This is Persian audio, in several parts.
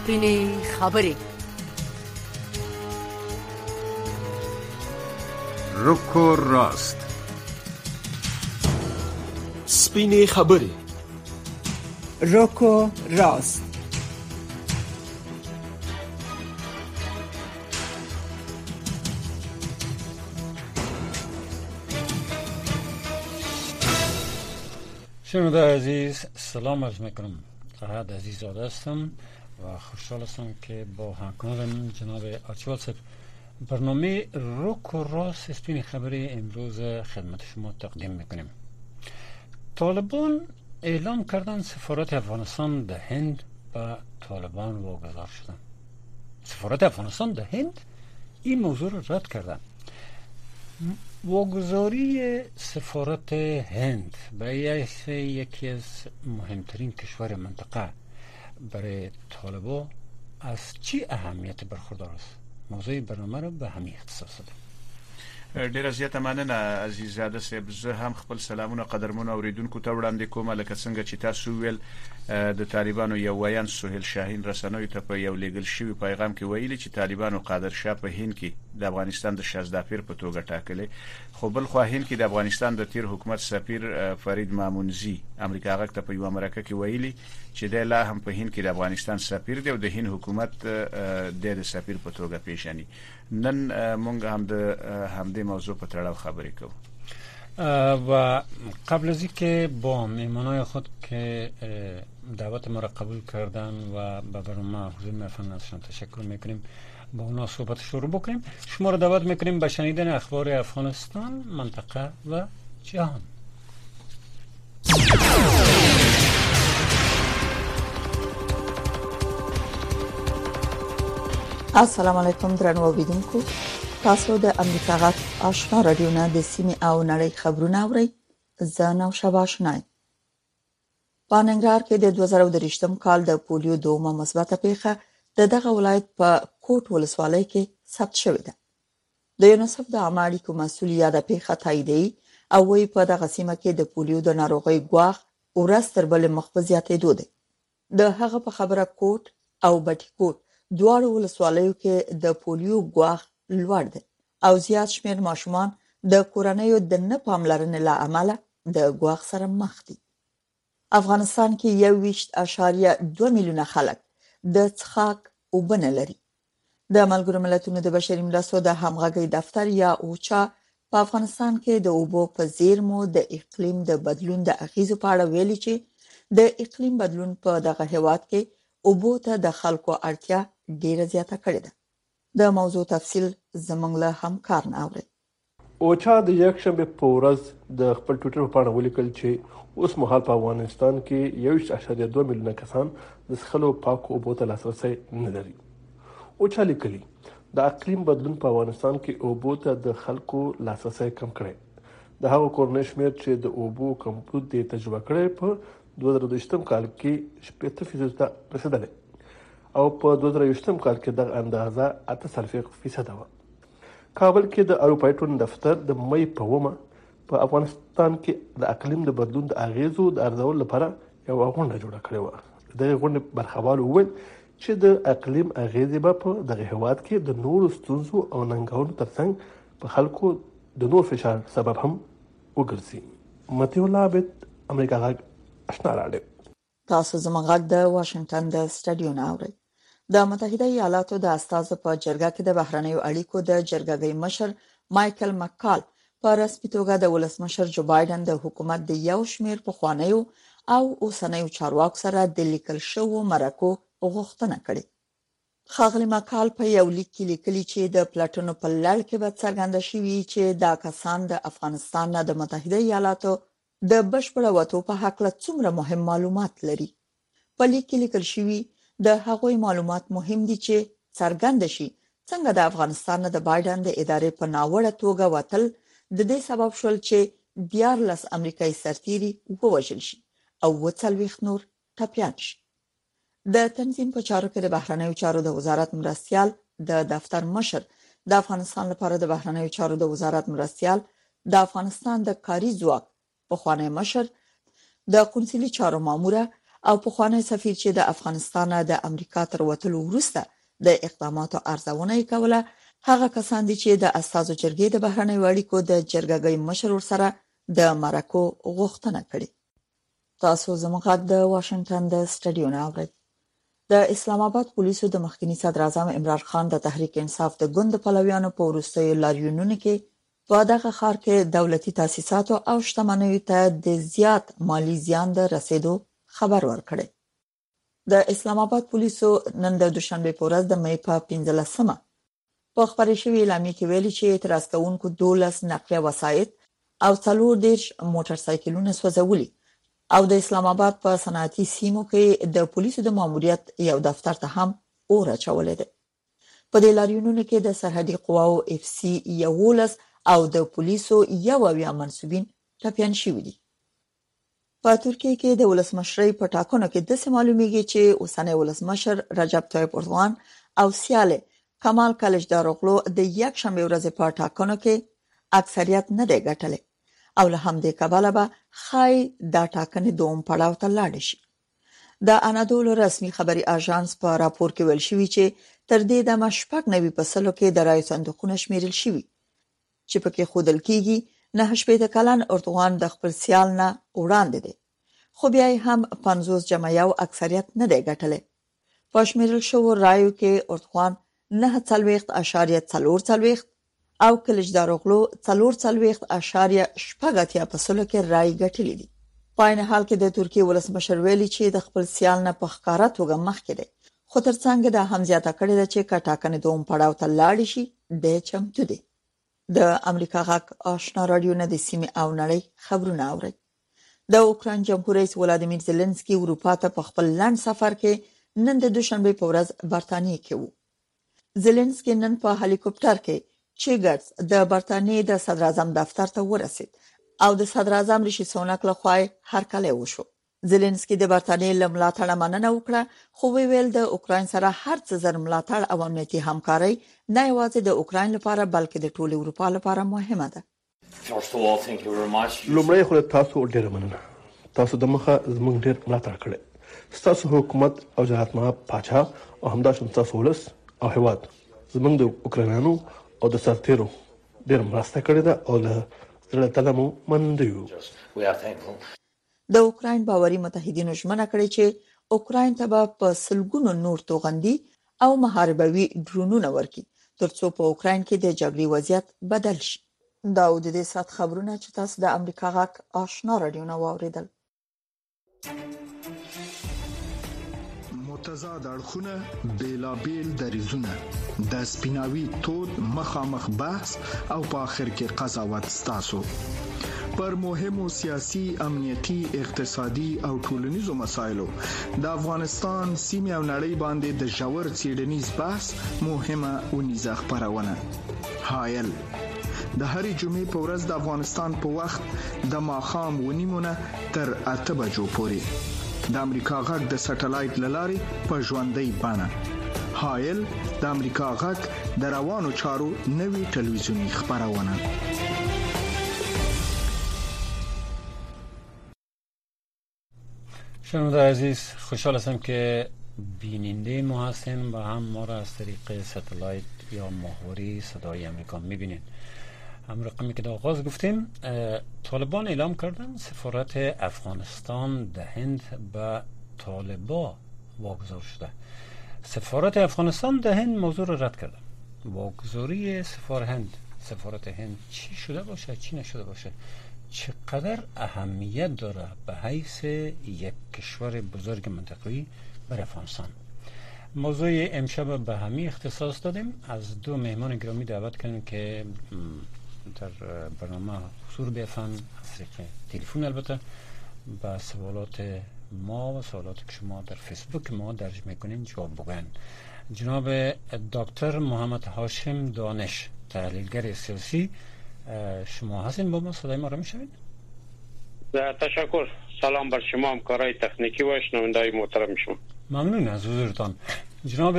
سپینې خبرې. روکو راست. سپینې خبرې. روکو راست. شنونده عزیز سلام عرض میکنم. فهد عزیزاده هستم و خوشحال هستم که با همکارم جناب آرچیبال صاحب برنامه روک و راست سپین خبری امروز خدمت شما تقدیم میکنیم. طالبان اعلام کردن سفارت افغانستان در هند به طالبان واگذار شدن. سفارت افغانستان در هند این موضوع رو رد کردن. واگذاری سفارت هند برای یکی از مهمترین کشور منطقه برای طالبان از چی اهمیت برخوردار است؟ موضوع برنامه رو به همین اختصاص دادم. ډیره زیاته مننه عزیزاده صاحب. زه هم خپل سلامونه قدرمنو اوریدونکو ته وړاندې کوم. لکه څنګه چې تاسو ویل د طالبانو یو ویان سهیل شاهین رسنوي ته په یو لیګل شوی پیغام کې ویلي چې طالبانو قادر شاه په هند کې د افغانستان د شازدافیر په توګه ټاکلي، خو بل خو هند کې د افغانستان د تیر حکومت سفیر فرید مامونزی امریکا غږ ته په یو مرکه کې ویلي چې د لا هم په هند کې د افغانستان سفیر دی او د هند حکومت د سفیر په توګه پیژني. نن مونږ هم د همدې موضوع په تړاو خبرې کوو و قبل از اینکه با مهمانای خود که دعوت ما را قبول کردن و به برنامه حضور می‌فرمایند ازشان تشکر میکنیم، با اونا صحبت شروع بکنیم. شما را دعوت میکنیم به شنیدن اخبار افغانستان، منطقه و جهان. السلام علیکم درنو اوریدونکو، تاسو د امریکا غږ آشنا رادیو نه د سیمې او نړۍ خبرونه اورئ. زه نوشابه آشنایم. په ننګرهار کې د 2023م کال د پولیو دومه مثبته پیښه د دغه ولایت په کوټ ولسوالۍ کې ثبت شوې ده. د یونیسف د عامه اړیکو مسؤل یاده پیښه تاییدوي او وايي په دغه سیمه کې د پولیو د ناروغۍ ګواښ ورځ تر بلې مخ په زیاتېدو دی. د هغه په خبره کوټ او بټي کوټ دواړو ولسوالیو کې د پولیو ګواښ لوړ دی او زیات شمېر ماشومان د کورنیو د نه پاملرنې له امله د ګواښ سره مخ دي. افغانستان کې 21.2 میلیونه خلک د څښاک اوبه نه لري. د ملګرو ملتونو د بشري مرستو د همغږۍ دفتر یا اوچا په افغانستان کې د اوبو په زیرمو د اقلیم د بدلون د اغیزو په اړه ویلي چې د اقلیم بدلون په دغه هیواد کې اوبو ته د خلکو اړتیا ډیره زیاته کړې ده. د موضوع تفصیل زموږ له همکار نه اوري. اوچا د یکشنبه په ورځ د خپل ټویټر په پاڼه ولیکل چې اوس مهال په افغانستان کې 21.2 میلیونه کسان د څښلو پاکو اوبو ته لاسرسی نه لري. اوچا لیکلي د اقلیم بدلون په افغانستان کې اوبو ته د خلکو لاسرسی کم کړی. د هغو کورنۍ شمېر چې د اوبو کمبود یې تجربه کړی په 2023م کال کې 80% ته رسیدلی او په 2020م کال کې دغه اندازه 8% وه. کابل کې د اروپایي ټولنې دفتر د مې په 1 په افغانستان کې د اقلیم د بدلون د اغیزو د ارزولو لپاره یو غونډه جوړه کړې وه. دغه غونډې برخوال وویل چې د اقلیم اغیزې به په دغه هیواد کې د نورو ستونزو او ننګونو ترڅنګ په خلکو د نور فشار سبب هم وګرځي. متي الله عابد، امریکا غږ آشنا رادیو. تاسو زموږ غږ د واشنگټن د سټډیو نه اورئ. د متحده ایالاتو د استازو په جرګه کې د بهرنیو اړیکو د جرګې مشر مایکل مکال په رسمي توګه د ولسمشر جو بایدن د حکومت د یو شمېر پخوانیو او اوسنیو چارواکو سره د لیکل شوو مرکو غوښتنه کړې. ښاغلي مکال په یو لیک کې لیکلي چې د پلاتونو په لړ کې به څرګنده شوي چې دا کسان د افغانستان نه د متحده ایالاتو د بشپړ وټو په حق له څومره مهم معلومات لري. په لیک کې لیکل شوي د هغوی معلومات مهم دي چې څرګند شي څنګه د افغانستان نه د بایدن د ادارې په ناوړه توګه وتل د دې سبب شول چې 14 امریکایي سرتیري ووژل شي او 40 نور ټپیان شي. د تنظیم په چارو کې د بهرنیو چارو د وزارت مرستیال د دفتر مشر، د افغانستان لپاره د بهرنیو چارو د وزارت مرستیال، د افغانستان د کاري ځواک پخوانی مشر، د قونسلي چارو ماموره او پخوانی سفیر چې د افغانستان د امریکا تر وتلو وروسته د اقداماتو ارزونه کوله هغه کسان دي چې د استازو جرګې د بهرنیو اړیکو د جرګګۍ مشر سره د مرکو غوښتنه کړې. تاسو زموږ د واشنگټن د سټډیو نه اورئ. د اسلام آباد پولیسو د مخکنی صدر اعظم عمران خان د تحریک انصاف د ګوند پلویانو په وروستیو لاریونونو کې په دغه ښار کې دولتي تاسیسات او شتمنیو ته د زیات مالی زیان د رسیدو خبر ورکړی. د اسلام آباد پولیسو نن د دوشنبه په ورځ د مې په 15مه په خبري شوی اعلامیه کې ویلي چې اعتراض کوونکو 12 نقلیه وسایط او 40 موټر سایکلونه سوځولي او د اسلام آباد په صنعتي سیمو کې د پولیسو د ماموریت یو دفتر ته هم اور اچولې ده. په دې لاریونونو کې د سرحدي قواو اف سی 11 او د پولیسو یو اویا منسوبین ټپيان شوي دي. په ترکیه کې د ولسمشرۍ په ټاکنو کې د معلومیږي چې اوسنی ولسمشر رجب طیب اردوغان او سیاله کمال کلچداروغلو د یک شنبه ورځې په ټاکنو کې اکثریت نه دی ګټلی او له همدې کبله به خای دا ټاکنې دوم پړاو ته لاړ شي. د انادولو رسمي خبري اژانس په راپور کې ویل شوی چې تر دې د مشپک نوي پسلو کې د رای صندوقونه شمیرل شوی چې پکې خودل کیږي 9 کلن اردوغان د خپل سیال نه وړاندې دی خو بیا هم 50 جمع یو اکثریت نه دی ګټلی. په شمیرل شو رایو کې اردوغان 9.4 او کلچداروغلو 4.8 پسلو کې رای ګټلې دي. په عین حال کې د ترکیه ولسمشر ویلي چې د خپل سیال نه په ښکارا توګه مخکې دی خو ترڅنګ د همزیاته کړي د چې کټاکنې دوم پړاو ته لاړ شي د چمتو دي. د امریکا غاک آشنا رادیو نه د سیمې او نړۍ خبرونه اوري. د اوکراین جمهور رئیس ولادیمیر زيلنسکي اروپا ته په خپل لاند سفر کې نن د دوشنبه په ورځ برتانیې کې وو. زيلنسکي نن په هلیکوپټر کې چیګرز د برتانیې د صدر اعظم دفتر ته ورسید او د صدر اعظم ریشي سوناک لخوا هرکلی وشو. زيلنسکي د برتانیې له ملاتړ مننه وکړه خو ویل د اوکراین سره هر څه زر ملاتړ او امنیتي همکاري نه یوازې د اوکراین لپاره بلکې د ټول اروپا لپاره مهمه ده. لومړی خو تاسو ډیر مننه. تاسو د مخه زموږ ډیر ملاتړ کړی. تاسو حکومت او جلالتمآب پاچا او همداشان تاسو ولس او هیواد زموږ د اوکراینانو او د سرتیرو ډیر مرسته کړې ده او له زړه تله مو مننه یو. د اوکراین باوري متحدینو ژمنه کړې چې اوکراین ته په سلګونو نور توغندي او محاربوي ډرونونه ورکړي ترڅو په اوکراین کې د جګړې وضعیت بدل شي. دا د دې سات خبرونه چې تاسو د امریکا غاک آشنا رادیو نه واوریدل. متضاد اړخونه بیلابیل دریزونه د سپیناوي تود مخامخ بحث او په اخر کې قضاوت ستاسو پر مهمو سیاسي امنیتي اقتصادي او ټولنیزو مسایلو د افغانستان سیمه او نړۍ باندې د ژور څېړنیز بحث مهمه ونیزه خبرونه حایل د هرې جمعې په ورځ د افغانستان په وخت د ماښام ونیمونه تر 8 بجو پورې د امریکا غږ د سټلایټ لارې په ژوندۍ بڼه حایل د امریکا غږ د روانو چارو نوي ټلویزیونی خبرونه. شنونده عزیز خوشحال هستم که بیننده ما هستین و هم ما را از طریق ستلایت یا ماهواره صدای امریکا میبینین. هم رقمی که در آغاز گفتیم طالبان اعلام کردن سفارت افغانستان در هند به طالبا واگذار شده. سفارت افغانستان در هند موضوع را رد کرده. واگذاری سفارت هند چی شده باشه چی نشده باشه چقدر اهمیت داره به حیث یک کشور بزرگ منطقه‌ای برای افغانستان. موضوع امشب به همین اختصاص دادیم. از دو مهمان گرامی دعوت کردیم که در برنامه حضور بیافن از طریق تلفن البته به سوالات ما و سوالات که شما در فیسبوک ما درج میکنین جواب بگوین. جناب دکتر محمد هاشم دانش تحلیلگر سیاسی شما هستین با ما صدای ما را میشنوید؟ تشکر. سلام بر شما همکارای تکنیکی و شنونده‌های محترم شما. ممنون از حضورتان. جناب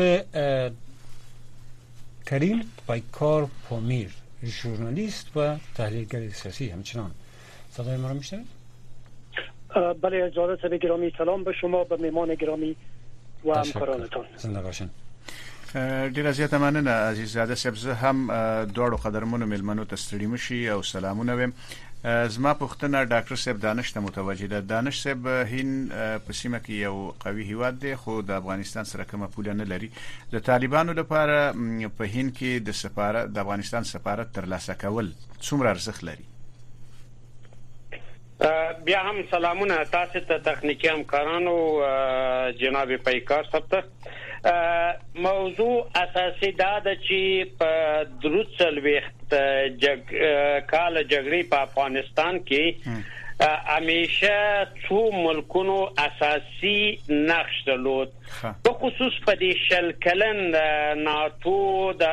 کریم پیکار پامیر ژورنالیست و تحلیلگر سیاسی همچنان صدای ما را میشنوید؟ بله از جانب گرامی سلام به شما، به مهمان گرامی و همکارانتان. زنده باشین. ډیره زیاته مننه عزیززاده صاحب. زه هم دواړو قدرمنو مېلمنو ته ستړي مشي او سلامونه ویم. زما پوښتنه ډاکټر صاحب دانش ته متوجه ده. دانش صاحب هند په سیمه کې یو قوي هیواد دی خو د افغانستان سره کومه پوله نه لري. د طالبانو لپاره په هند کې د افغانستان سفارت ترلاسه کول څومره ارزښت لري؟ بیا هم سلامونه تاسو ته تخنیکی همکارانو جناب پیکار صاحب ته. موضوع اساسي دا ده چې په دروڅل وخت کال جګړې په افغانستان کې همیشه څو ملکونو اساسي نقش درلود، په خصوص په دې شل کلن ناتو د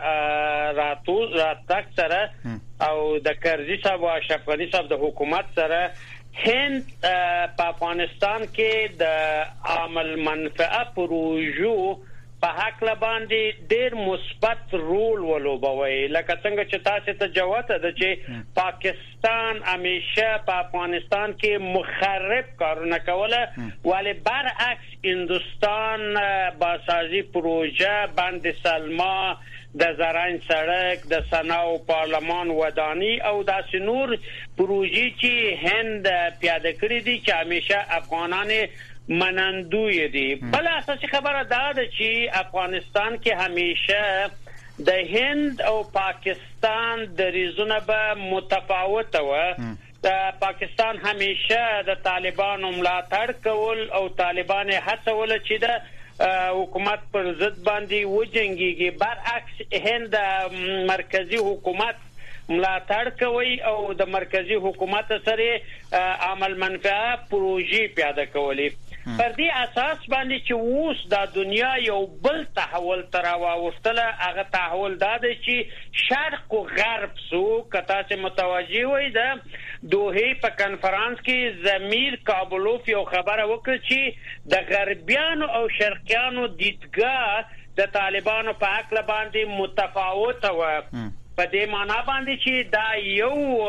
راتګ سره او د کرزي صاحب او اشرف غني صاحب د حکومت سره هند په افغانستان کې د عامل منفعه پروژو په حق باندې ډېر مثبت رول ولوبوي. لکه څنګه چې تاسو ته جواب ده چې پاکستان همیشه په افغانستان کې مخرب کارونه کوله، ولی برعکس هندوستان باسازی پروژه بند سلما، د زرنج سړک، د سنا پارلمان ودانی او د نور پروژې چې هند پیاده کړې دي چې همیشه افغانان منندوی دي. بل اساسي خبره دا ده چې افغانستان کې همیشه د هند او پاکستان دریزونه به متفاوته و. د پاکستان همیشه د طالبانو ملاتړ کول او طالبان هڅول چې د حکومت پر ضد باندې وجنګيږي. برعکس هند مرکزی حکومت ملاتړ کوي او د مرکزی حکومت سره عمل منفعه پروژې پیاده کوي. پر دې اساس باندې چې اوس د دنیا یو بل تحول تر واوښتله، هغه تحول دا دی چې شرق او غرب سو کته چې متوجي وي. د دوحه په کانفرنس کې زمیر کابلوف یو خبره وکړه چې د غربیانو او شرقیانو دیدګاه د طالبانو په حق باندې متفاوته و. په دې معنا باندې چې دا یو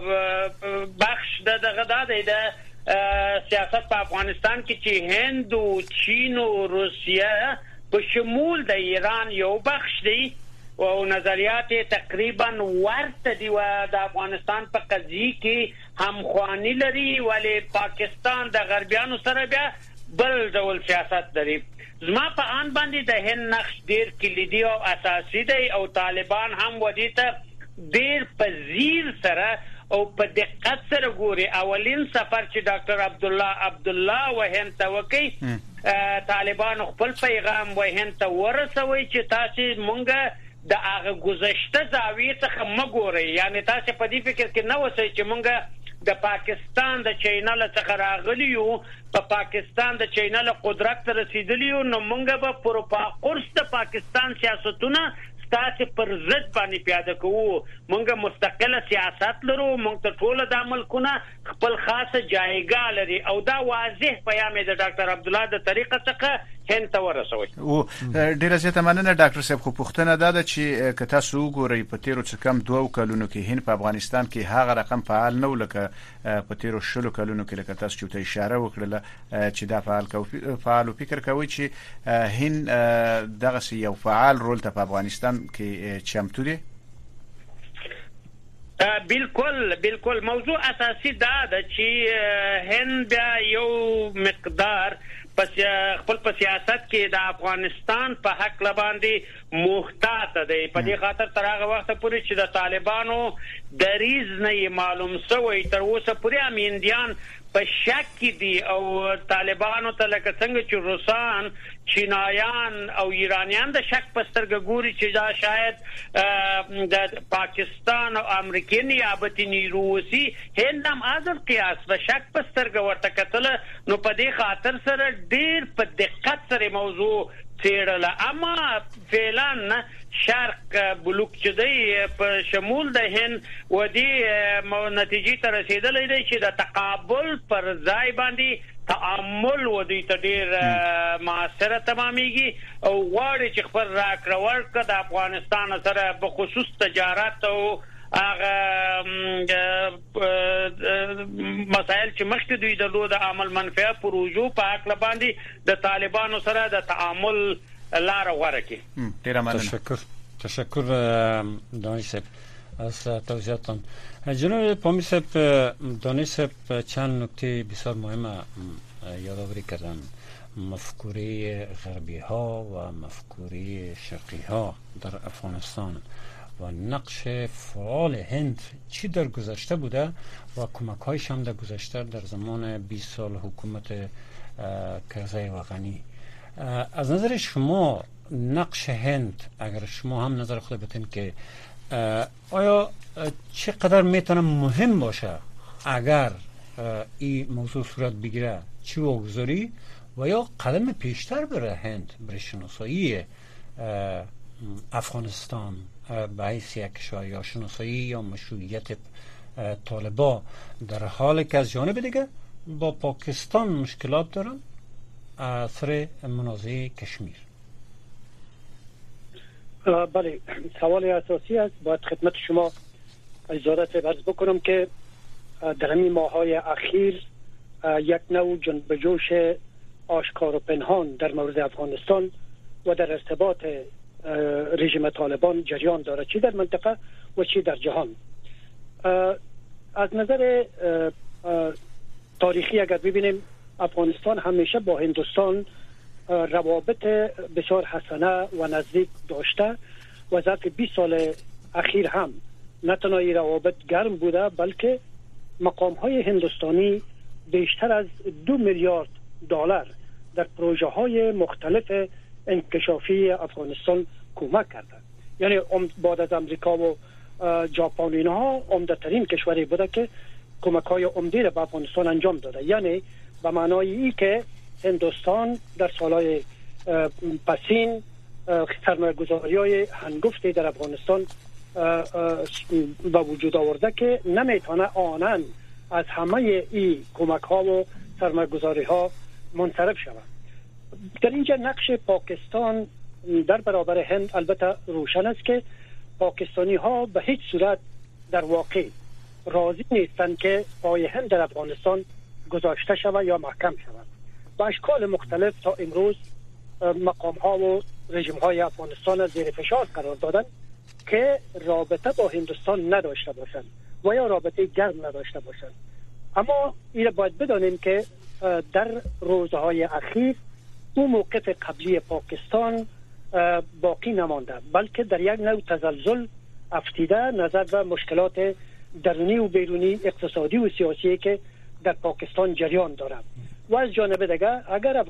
بخش دغه دی د سیاست په افغانستان کې چې هند او چین او روسیه په شمول د ایران یو بخش دی او نظریات تقریبا ورته دی و د افغانستان په قضیه کې همخوانی لري، ولی پاکستان د غربیانو سره بیا بل ډول سیاست لري. زما په ان باندې د هند نقش ډیر کلیدي او اساسي دی او طالبان هم ودی ته ډیر پذیر سره او په دقت سره ګوري. اولین سفر چې ډاکټر عبدالله وهند ته وکي، طالبان خپل پیغام وهند ته ورسوي چې تاسو مونږه د هغه گذشته زاویه څخه مګورئ. یعنی تاسو په دې فکر کې نه وسئ چې مونږه د پاکستان د چینل څخه راغلی یو، په پاکستان د چینل قدرت رسیدلی یو، نو مونږ به قرص د پاکستان سیاستونه تاسو پر ضد باندې پیاده کوو. مونږه مستقله سیاست لرو، مونږ ته ټول د ملکونه خپل خاصه جایګاه لري او دا واضح پیغام د ډاکټر عبدالله د طریقه څخه هند ته ورسوي. او ډیره زیاته مننه ډاکټر صاحب. خو پوښتنه دا ده چې که تاسو وګورئ په تیرو څه کم 2 کلونو کې هند په افغانستان کې هغه رقم فعال نه لکه په تیرو 10 کلونو کې، لکه تاسو چې اشاره وکړه چې دا فعال فکر کوي چې هند دغه یو فعال رول ته په افغانستان کې چمتو دي. بالکل موضوع اساسي دا ده چې هند بیا یو مقدار خپل په سیاست کې د افغانستان په حق باندې محتاط دی. په دې خاطر تر هغه وخت پورې چې د طالبانو دریز نه معلوم شوی تر اوسه پورې هندیان په شک کې دي او طالبانو ته لکه څنګه چې روسان، چینایان او ایرانیان د شک په سترګه ګوري چې دا شاید د پاکستان او امریکا نیابتي نیروسي هند هم ازل قیاس و شک په سترګه ورته کتل. نو په دې خاطر سره ډیر په دقت سره موضوع څېړله. اما فعلا شرق بلوک چې دی په شمول د هند و دې نتیجې ته رسیدلې دی چې د تقابل پر ځای باندې تعامل و دې ته ډیر معاصره تمامېږي او غواړي چې خپل راکړه ورکړه د افغانستان سره په خصوص تجارت او مسائل چې مخکې دوی د عمل منفعه پروژو په حق باندې د طالبانو سره د تعامل لار غوړه کی. ډیر مننه. تشکر دانش صاحب از توضیحاتتان. جناب پامی صاحب، دانش صاحب چند نکته بسیار مهم یادآوری کردن. مفکوره غربی ها و مفکوره شرقی ها در افغانستان و نقش فعال هند چی در گذشته بوده و کمک هایش هم در گذشته در زمان 20 سال حکومت کرزی و غنی. از نظر شما نقش هند، اگر شما هم نظر خود بتین که آیا چقدر میتونه مهم باشه اگر این موضوع صورت بگیره، چی واگذاری و یا قدم پیشتر بره هند برای شناسایی افغانستان به حیث یک کشور یا شناسایی یا مشروعیت طالبان، در حالی که از جانب دیگه با پاکستان مشکلات دارن اثر منازعه کشمیر؟ بله، سوال اساسی است. باید خدمت شما اجازه عرض بکنم که در همین ماه‌های اخیر یک نوع جنب جوش آشکار و پنهان در مورد افغانستان و در ارتباط رژیم طالبان جریان دارد، چی در منطقه و چی در جهان. از نظر تاریخی اگر ببینیم، افغانستان همیشه با هندوستان روابط بسیار حسنه و نزدیک داشته و ظرف 20 سال اخیر هم نه تنها این روابط گرم بوده، بلکه مقام های هندوستانی بیشتر از 2 میلیارد دلار در پروژه های مختلف انکشافی افغانستان کمک کرده. یعنی بعد از امریکا و ژاپن اینها عمده ترین کشوری بوده که کمک های عمده را به افغانستان انجام داده. یعنی به معنای ای که هندوستان در سالهای پسین سرمایه‌گذاری های هنگفتی در افغانستان به وجود آورده که نمیتونه آنن از همه این کمک ها و سرمایه‌گذاری ها منصرف شود. در اینجا نقش پاکستان در برابر هند البته روشن است که پاکستانی ها به هیچ صورت در واقع راضی نیستند که پای هند در افغانستان گذاشته شود یا محکم شود. با اشکال مختلف تا امروز مقام ها و رژیم های افغانستان زیر فشار قرار دادن که رابطه با هندوستان نداشته باشند و یا رابطه گرم نداشته باشند. اما این باید بدانیم که در روزهای اخیر اون موقف قبلی پاکستان باقی نمانده، بلکه در یک نوع تزلزل افتیده نظر به مشکلات درونی و بیرونی اقتصادی و سیاسی که در پاکستان جریان دارد. و از جانب دیگر اگر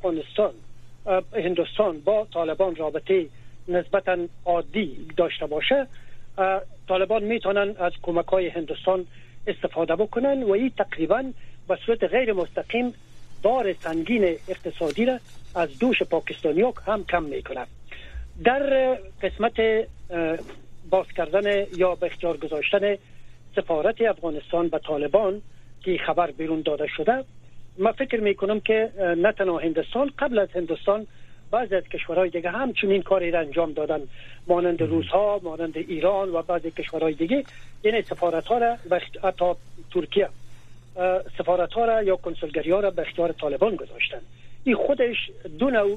هندوستان با طالبان رابطه نسبتا عادی داشته باشه، طالبان میتونن از کمک‌های هندوستان استفاده بکنن و این تقریبا به صورت غیر مستقیم بار سنگین اقتصادی را از دوش پاکستانی‌ها هم کم میکنه. در قسمت باز کردن یا به اختیار گذاشتن سفارت افغانستان به طالبان که خبر بیرون داده شده، من فکر میکنم که نه تنها هندوستان، قبل از هندوستان بعضی از کشورهای دیگه هم چنین کاری را انجام دادن، مانند روس‌ها، مانند ایران و بعضی کشورهای دیگه. یعنی سفارت‌ها را حتی ترکیه سفارت‌ها را یا کنسولگری‌ها را به اختیار طالبان گذاشتن. این خودش دو نوع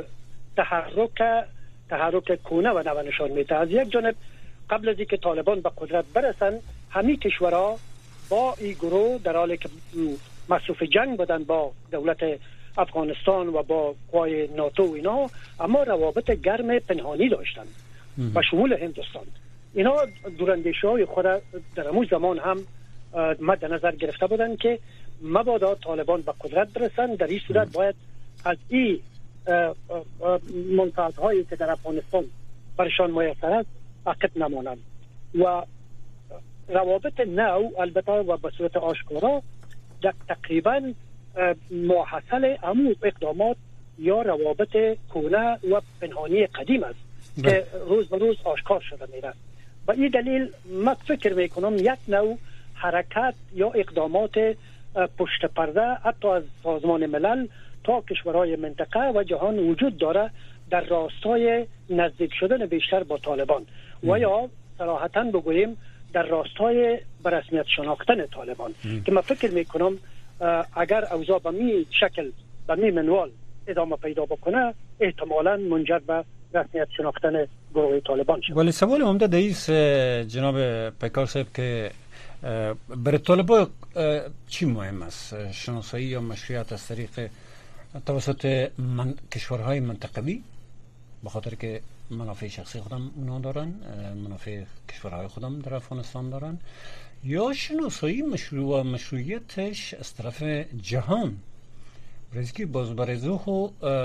تحرک کونه و نو نشان میده. از یک جانب قبل از اینکه طالبان به قدرت برسن، همین کشورها با این گروه در حالی که مصروف جنگ بودن با دولت افغانستان و با قوای ناتو و اینا، اما روابط گرم پنهانی داشتن و شمول هندوستان. اینا دوراندیش‌های خود در همون زمان هم مد نظر گرفته بودن که مبادا طالبان به قدرت برسن، در این صورت باید از این منفعت‌هایی که در افغانستان برشان میسر است عقب نمانند. و روابط نو البته و به صورت آشکارا تقریبا محصل همون اقدامات یا روابط کهنه و پنهانی قدیم است که روز به روز آشکار شده میره. و این دلیل من فکر میکنم یک نوع حرکت یا اقدامات پشت پرده حتی از سازمان ملل تا کشورهای منطقه و جهان وجود داره در راستای نزدیک شدن بیشتر با طالبان. و یا صراحتاً بگوییم در راستای به رسمیت شناختن طالبان که من فکر میکنم اگر اوضاع به می شکل به می منوال ادامه پیدا بکنه احتمالاً منجر به رسمیت شناختن گروه طالبان شد. ولی سوال عمده دایست جناب پیکار صاحب که برای طالبان چی مهم است؟ شناسایی یا مشروعیت از طریق توسط کشورهای منطقوی به خاطر که منافع شخصی خودم اونا دارن، منافع کشورهای خودم در افغانستان دارن، یا شناسایی مشروعیتش از طرف جهان برای که باز برای زوخو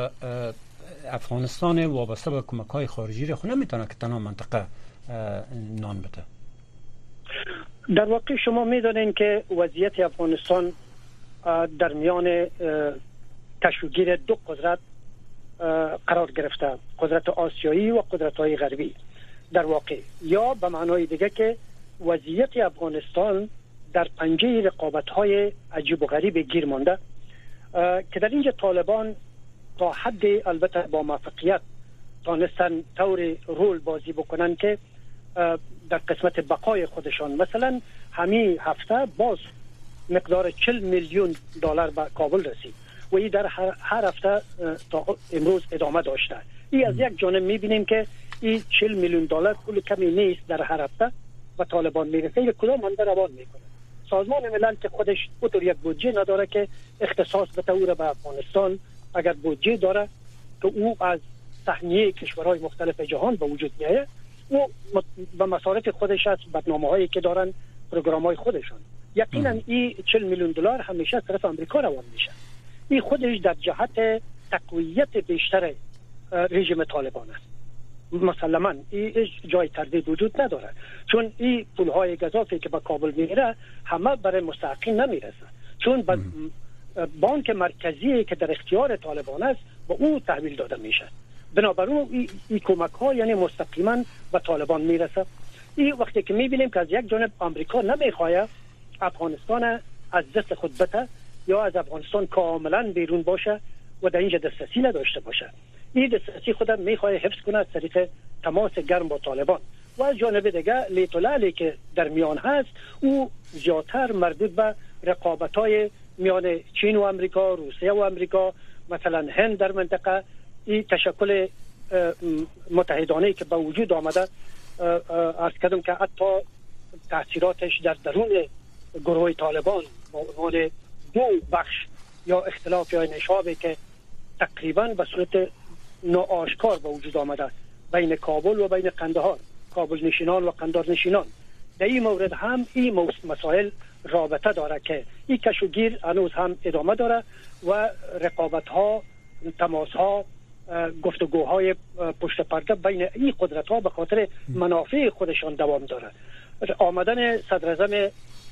افغانستان وابسته به کمک‌های خارجی رو نمیتونه که تنها منطقه نان بده. در واقع شما میدونین که وضعیت افغانستان در میان کشوگیر دو قدرت قرار گرفته، قدرت آسیایی و قدرت‌های غربی. در واقع یا به معنای دیگه که وضعیت افغانستان در پنجه رقابت‌های عجیب و غریب گیر مانده که در اینجا طالبان تا حد البته با موفقیت تانستن طور رول بازی بکنن که در قسمت بقای خودشان مثلا همین هفته باز مقدار 40 میلیون دلار به کابل رسید و این در هر هفته تا امروز ادامه داشته. این از یک جانب میبینیم که این 40 میلیون دلار پول کمی نیست در هر هفته و طالبان میرسه این کدام هم روان میکنه. سازمان ملل که خودش اونطور یک بودجه نداره که اختصاص بده او را به افغانستان، اگر بودجه داره که او از صحنه کشورهای مختلف جهان به وجود میاد او به مصارف خودش است، برنامه‌هایی که دارن، پروگرام‌های خودشون. یقینا این 40 میلیون دلار همیشه از طرف آمریکا روان میشه. این خودش در جهت تقویت بیشتر رژیم طالبان است. مسلماً این جای تردید وجود نداره، چون این پول‌های گزافی که به کابل میره همه برای مستحقین نمیرسه، چون بانک مرکزی که در اختیار طالبان است به او تحویل داده میشه. بنابراین این کمک‌ها یعنی مستقیما به طالبان میرسه. این وقتی که میبینیم که از یک جانب آمریکا نمیخواد افغانستان از دست خود بده یا از افغانستان کاملا بیرون باشه و در اینجا دسترسی نداشته باشه، این دسترسی خودم میخواد حفظ کنه از طریق تماس گرم با طالبان و از جانب دیگه لیتولالی که در میان هست او زیادتر مربوط به رقابت‌های میان چین و آمریکا، روسیه و آمریکا، مثلا هند در منطقه، این تشکل متحدانه‌ای که به وجود آمده عرض کردم که حتی تاثیراتش در درون گروه طالبان با عنوان دو بخش یا اختلاف یا نشابی که تقریبا به صورت ناآشکار به وجود آمده بین کابل و بین قندهار، کابل نشینان و قندهار نشینان. در این مورد هم این مسائل رابطه داره که این کشوگیر هنوز هم ادامه داره و رقابت ها، تماس ها، گفتگوهای پشت پرده بین این قدرت ها به خاطر منافع خودشان دوام داره. آمدن صدراعظم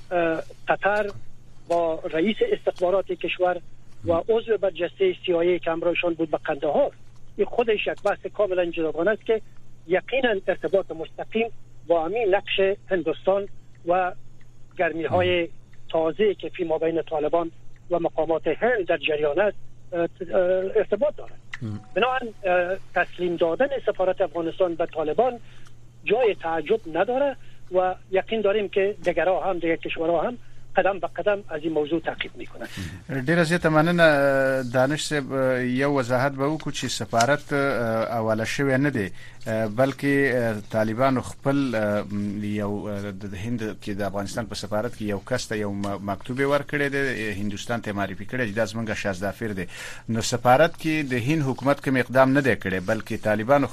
قطر با رئیس استخبارات کشور و عضو برجسته CIA که همراهشان بود به قندهار، این خودش یک بحث کاملا جداگانه است که یقینا ارتباط مستقیم با همین نقش هندوستان و گرمی های تازه که فی مابین طالبان و مقامات هند در جریان است ارتباط دارد. بنابراین تسلیم دادن سفارت افغانستان به طالبان جای تعجب نداره و یقین داریم که دیگرها هم دیگر کشورها هم قدم به قدم از این موضوع تعقیب میکنن. ډیره زیاته مننه دانش صاحب. یو وضاحت به وکړو چې سفارت اوله شوی نه دی بلکې طالبانو خپل یو د هند کې د افغانستان په سفارت کې یو کس ته یو مکتوب ورکړی دی، هندوستان ته معرفي کړی دی، د زمونږ شازدافیر دی. نو سفارت کې د هند حکومت کوم اقدام نه دی کړی بلکې طالبانو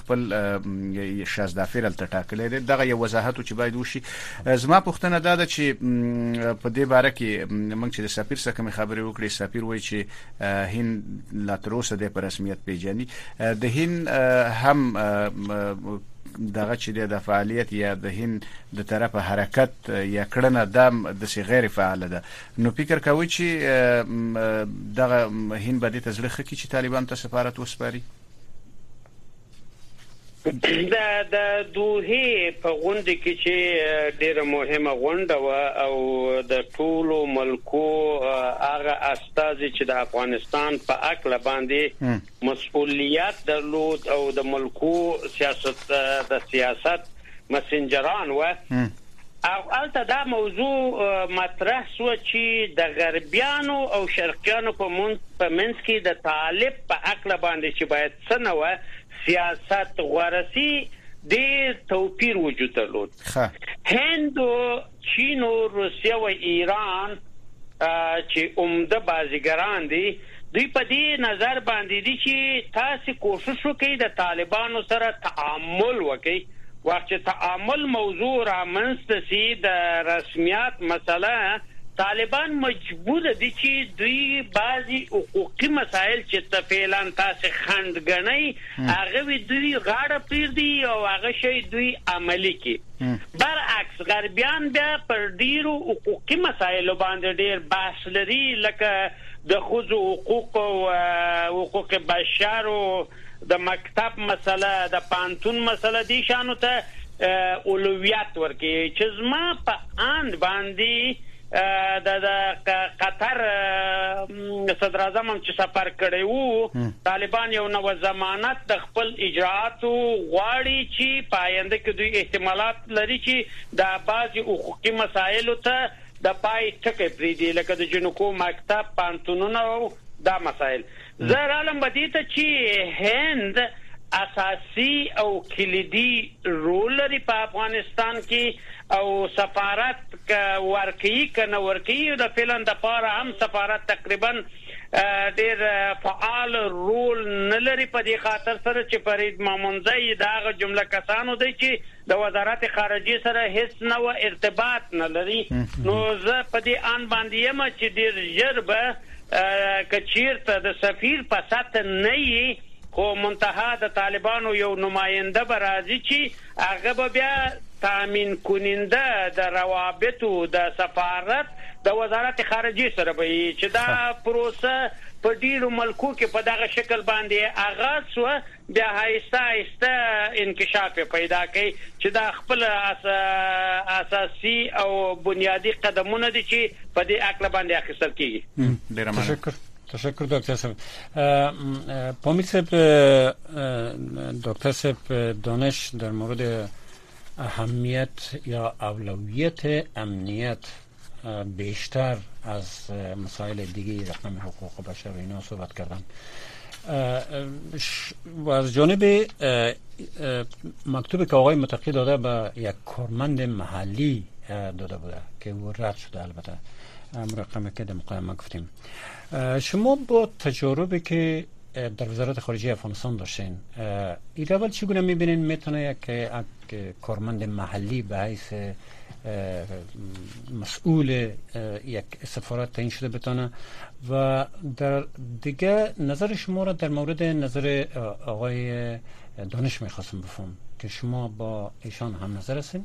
خپل شازدافیر الته ټاکلی دی. دغه یو وضاحت چې باید وشي. زما پوښتنه دا ده چې په دې باره کې موږ چې د سفیر څخه کوم خبرې وکړې، سفیر وایي چې هند لا تر اوسه د رسمیت پیژني. د هند هم دغه چې د فعالیت یا د هند د طرفه حرکت یا کړنه د څه غیر فعال ده. نو فکر کوي چې دغه هند به د تزلیخ کې چې طالبان ته سفارت وسپاري. د دوه په غونډه کې چې ډیره مهمه غونډه و او د ټولو ملکو هغه استازي چې د افغانستان په اکل باندې مسؤلیت درلود او د ملکو سیاست مسنجران و او البته دا موضوع مطرح شو چې د غربیانو او شرقیانو په منځ کې د طالب په عقل باندې چې باید څنګه سیاست ورسی د توپیر وجود درلود. هند، چین او روسیه او ایران چې عمده بازیګران دي، دوی په دې نظر باندې دي چې تاسو کوشش وکړئ د طالبانو سره تعامل وکړئ. وخت چې تعامل موضوع رامنځته سي د رسمیات مسله، طالبان مجبور دي چې دوی بعضي حقوقي مسائل چې فعلا تاسو خند غنئ هغه دوی غاړه پریږدي او هغه شی دوی عملي کوي. برعکس غربیان بیا پر ډیرو حقوقي مسایلو باندې ډیر بحث لري، لکه د خځو حقوق او حقوق بشر او د مکتب مسله، د پانتون مسله، دي شانو ته اولویت ورکړي. چې زما په اند باندې د قطر صدر اعظم چې سفر کړی وو، طالبان یو نو ضمانت د خپل اجراءاتو غواړي چې پاینده کې دوی احتمالات لري چې د بعضي حقوقي مسایلو ته د پای ټکي پریدي، لکه د جنکو مکتب، پانتونونه او دا مسایل. زه عالم بدیته چې هند اساسي او کلیدي رول لري په افغانستان کې، او سفارت ورکی کنه ورکی د فعلن د پاره هم سفارت تقریبا ډیر فعال رول نه لري په دې خاطر سره چې فرید مامونزی داغه جمله کسانو دی چې د وزارت خارجه سره هیڅ نو ارتباط نه لري. نو زه په دې ان باندې یم چې ډیر ژر کچیرته د سفیر په سات نه یي، خو منتها د طالبانو یو نماینده برازي چې هغه بیا تامین کننده د روابطو د سفارت د وزارت خارجه سره به چې دا پروسه په ډیرو ملکو کې په دغه شکل باندې آغاز شو، بیا آهسته انکشاف پیدا کوي چې دا خپل اساسي او بنیادی قدمونه دي چې په دې عقل باندې اخیستل کیږي. تشکر دکتر صاحب. پامیر صاحب، دکتر صاحب دانش در مورد اهمیت یا اولویت امنیت بیشتر از مسائل دیگه رقم حقوق بشر و اینا صحبت کردن. و از جانب مکتوبی که آقای متقی داده به یک کارمند محلی داده بوده که او رد شده، البته رقمی که در مقایمه گفتیم، شما با تجاربی که در وزارت خارجه افغانستان داشتین، این روال چگونه میبینین میتونه یک کارمند محلی به حیث مسئول یک سفارت تعیین شده بتونه؟ و در دیگه نظر شما را در مورد نظر آقای دانش میخواستم بفهم که شما با ایشان هم نظر هستین؟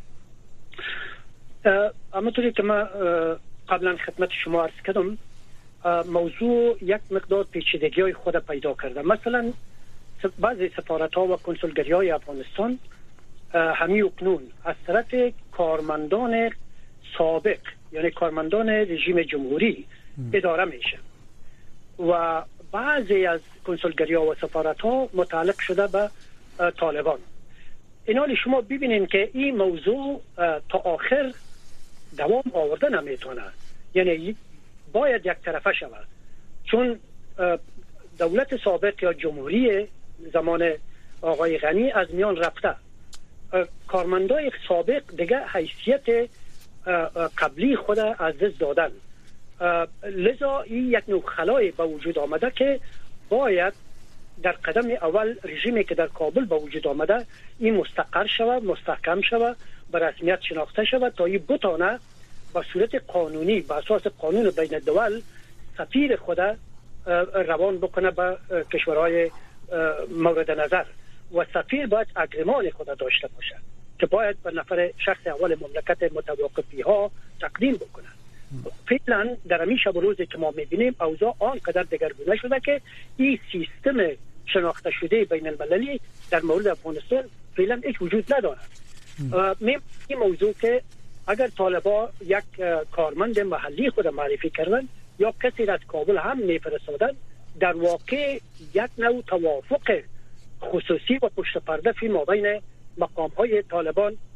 اما طوری که ما قبلا خدمت شما عرض کردم، موضوع یک مقدار پیچیدگی های خود پیدا کرده. مثلا بعضی سفارت ها و کنسولگری های افغانستان همی اکنون از طرف کارمندان سابق، یعنی کارمندان رژیم جمهوری اداره میشه و بعضی از کنسولگری ها و سفارت ها متعلق شده به طالبان. اینالی شما ببینین که این موضوع تا آخر دوام آورده نمیتونه، یعنی باید یک طرفه شود، چون دولت سابق یا جمهوری زمان آقای غنی از میان رفته، کارمندای سابق دیگه حیثیت قبلی خود از دست دادن، لذا این یک نوع خلای به وجود آمده که باید در قدم اول رژیمی که در کابل به وجود آمده این مستقر شود، مستحکم شود، به رسمیت شناخته شود تا این بتانه با صورت قانونی به اساس قانون بین الدول سفیر خود روان بکنه به کشورهای مورد نظر و سفیر باید اگریمان خود داشته باشه که باید به نفر شخص اول مملکت متوقفی ها تقدیم بکنه. فعلا در همین شب و روزی که ما میبینیم اوضاع آنقدر دگرگونه شده که این سیستم شناخته شده بین المللی در مورد افغانستان فعلا هیچ وجود نداره. این موضوع که اگر طالبا یک کارمند محلی خود معرفی کردن یا کسی از کابل هم میفرستادن، در واقع یک نوع توافق خصوصی و پشت پرده فی مابین مقام های طالبان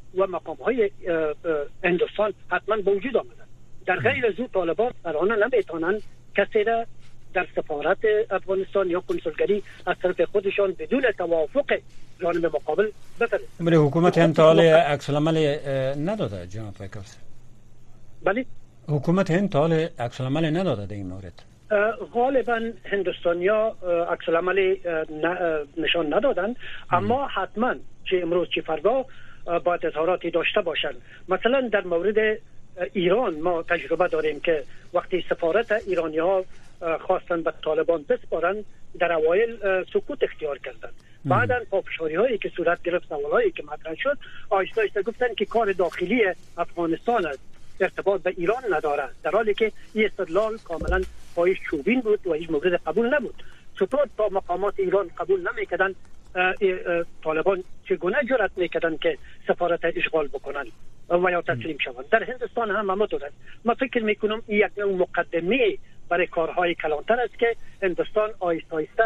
و مقام‌های هندوستان حتما به وجود آمدند. در غیر از او طالبان الان نمیتونن کسی را در سفارت افغانستان یا کنسولگری از طرف خودشان بدون توافق جانب مقابل بفرستند. ولی حکومت هند تا حال عکس العمل نداده جناب پیکار صاحب. بله حکومت هند تا حال عکس العمل نداده در این مورد. غالبا هندوستانیا عکس العمل نشان ندادن، اما حتما چه امروز چه فردا باید اظهاراتی داشته باشند. مثلا در مورد ایران ما تجربه داریم که وقتی سفارت ایرانی ها خواستن به طالبان بسپارن در اوایل سکوت اختیار کردند. بعدا پافشاری هایی که صورت گرفت، سوالایی که مطرح شد، آهسته آهسته گفتن که کار داخلی افغانستان است، ارتباط به ایران نداره، در حالی که این استدلال کاملا پایش چوبین بود و هیچ مورد قبول نبود. چطور تا مقامات ایران قبول نمیکردن طالبان چگونه جرأت میکردن که سفارت اشغال بکنن و یا تسلیم شوند؟ در هندوستان هم همینطور است. من فکر میکنم این یک نوع مقدمه برای کارهای کلانتر است که هندوستان آهسته آهسته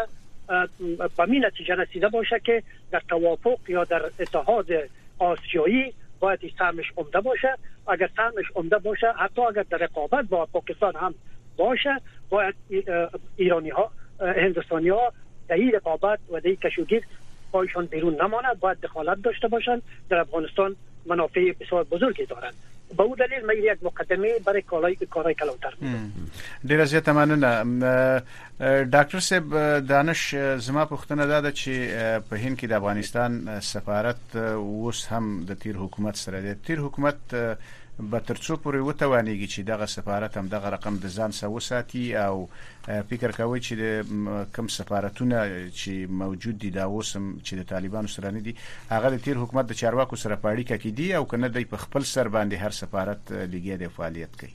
به این نتیجه رسیده باشه که در توافق یا در اتحاد آسیایی باید سهمش عمده باشه. اگر سهمش عمده باشه، حتی اگر در رقابت با پاکستان هم باشه، باید ایرانی ها، هندوستانی ها در این رقابت و در این کشوگیر پایشان بیرون نمانه، باید دخالت داشته باشند. در افغانستان منافع بسیار بزرگی دارند. به اون دلیل من یک مقدمه برای کارهای کلانتر می‌کنم. ډیره زیاته مننه. ډاکټر صاحب، دانش زما پوښتنه ده چې په هند کې د افغانستان سفارت اوس هم د تیر حکومت سره دی. تیر حکومت به تر څو پورې وتوانیږي چې دغه سفارت هم دغه رقم د ځان سره وساتي، او فکر کوي چې د کوم سفارتونه چې موجود دي دا اوس هم چې د طالبانو سره نه دي، هغه د تیر حکومت د چارواکو سره په اړیکه کې دي او کنه د په خپل سر باندې هر سفارت لګیا دی فعالیت کوي؟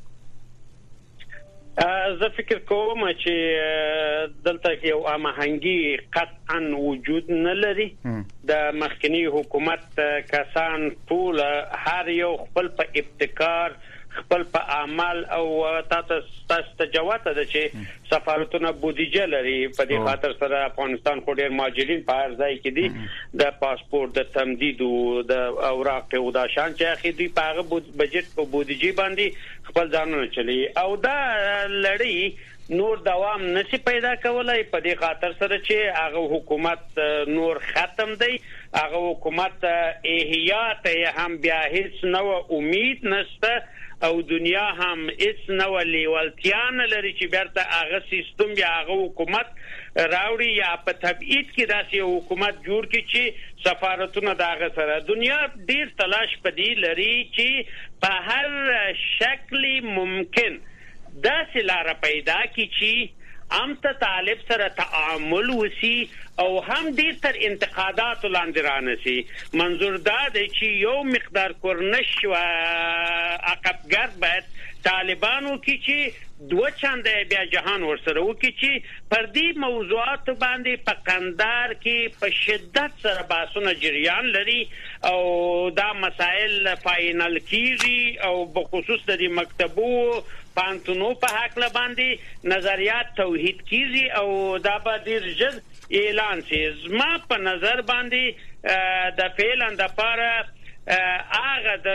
زه فکر کوم چې دلته یو هماهنګي قطعا وجود نه لري. د مخکنی حکومت کسان ټول هر یو خپل په ابتکار، خپل په عمل او تاسو ته جواب ده چې سفارتونه بودیجه لري. په دې خاطر سره افغانستان خو ډیر مهاجرین په هر ځای کې دي، د پاسپورت د تمدید او د اوراق او د شان چې اخی دوی په هغه بجټ په بودیجه باندې خپل ځانونه چلی او دا لړۍ نور دوام نشي پیدا کولای. په دې خاطر سره چې هغه حکومت نور ختم دی، هغه حکومت احیات هم بیا هیڅ نو امید نشته او دنیا هم هیڅ نو لیوالتیا نه لري چې بیرته هغه سیستم یا هغه حکومت راوړي یا په تبعید کې داسې حکومت جوړ کړي چې سفارتونه دغه سره. دنیا ډیر تلاش پدې لري چې په هر شکل ممکن داسې لار پیدا کړي چې هم ته طالب سره تعامل وسی او هم ډیر تر انتقادات لاندې رانسی. منظور دا دی چې یو مقدار کورنش و عقبگرد باید طالبانو کې چې دو چنده بیا جهان ورسره وکړي چې پر دې موضوعات باندې په قندار کې په شدت سره بحثونه جریان لري او دا مسائل فاینل کیږي او بخصوص د مکتبو پانتونو په حق باندې نظریات توحید کیږي او دا به ډیر ژر اعلان شي. زما په نظر باندې د فعلا د پاره هغه د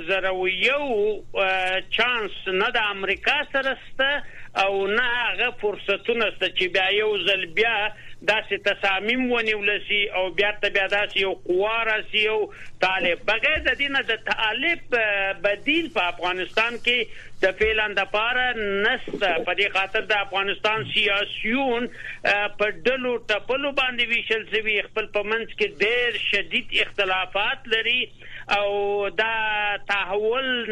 2001 چانس نه د امریکا سره سته او نه هغه فرصتونه سته چې بیا یو ځل بیا داسې تصامیم ونیولسي او بیا داسې یو قوا راسي او طالب بغیر د دینه د طالب بدیل په افغانستان کې د فعلا د پاره نسته. په دې خاطر د افغانستان سیاسيون په ډلو ټپلو باندې ویشل شوی، خپل په منځ کې ډېر شدید اختلافات لري او دا تحول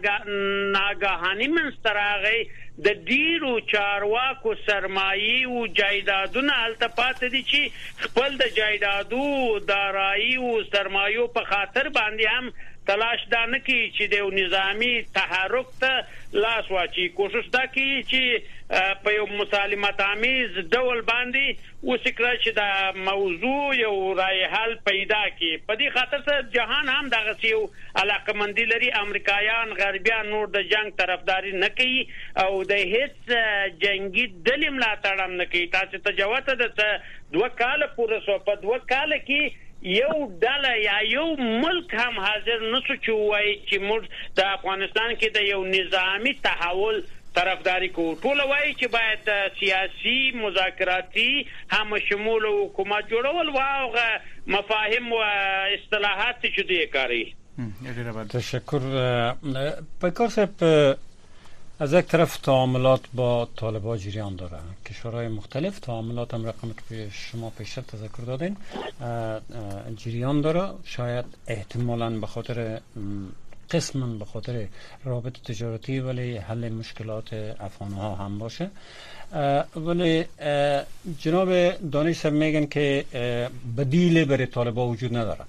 ناګهاني منځته راغی. د ډیرو چارواکو سرمایي او جایدادونه هلته پاتې دي چې خپل د جایدادو دارایی او سرمایو په خاطر باندې هم تلاش دا نه کوي چې د نظامی تحرک ته لاس واچي. کوشش دا کوي چې په یو مسالمت آمیز ډول باندې وسکړي چې دا موضوع یو رای حل پیدا کړي. په دې خاطر سره جهان هم دغه یو علاقمندي لري. امریکایان غربیان نور د جنگ طرفداري نه کوي او د هیڅ جنگي ډلې ملاتړ هم نه کوي. تاسو ته جواب ده 2 کال پورې سو په 2 کال کې یو ډله یا یو ملک هم حاضر نشو چې وایي چې موږ د افغانستان کې د یو نظامی تحول طرفداري کوو. ټول وایي چې باید سیاسي مذاکراتي هم شمول حکومت جوړول و هغه مفاهیم و اصطلاحات چې دوی کاری. تشکر. پیکار صاحب، از یک طرف تعاملات با طالبان جریان داره، کشورهای مختلف تعاملات هم رقمی که شما پیشتر تذکر دادین جریان داره، شاید احتمالاً به خاطر قسماً به خاطر رابط تجارتی ولی حل مشکلات افغانها هم باشه. ولی جناب دانش صاحب میگن که بدیل برای طالبان وجود نداره.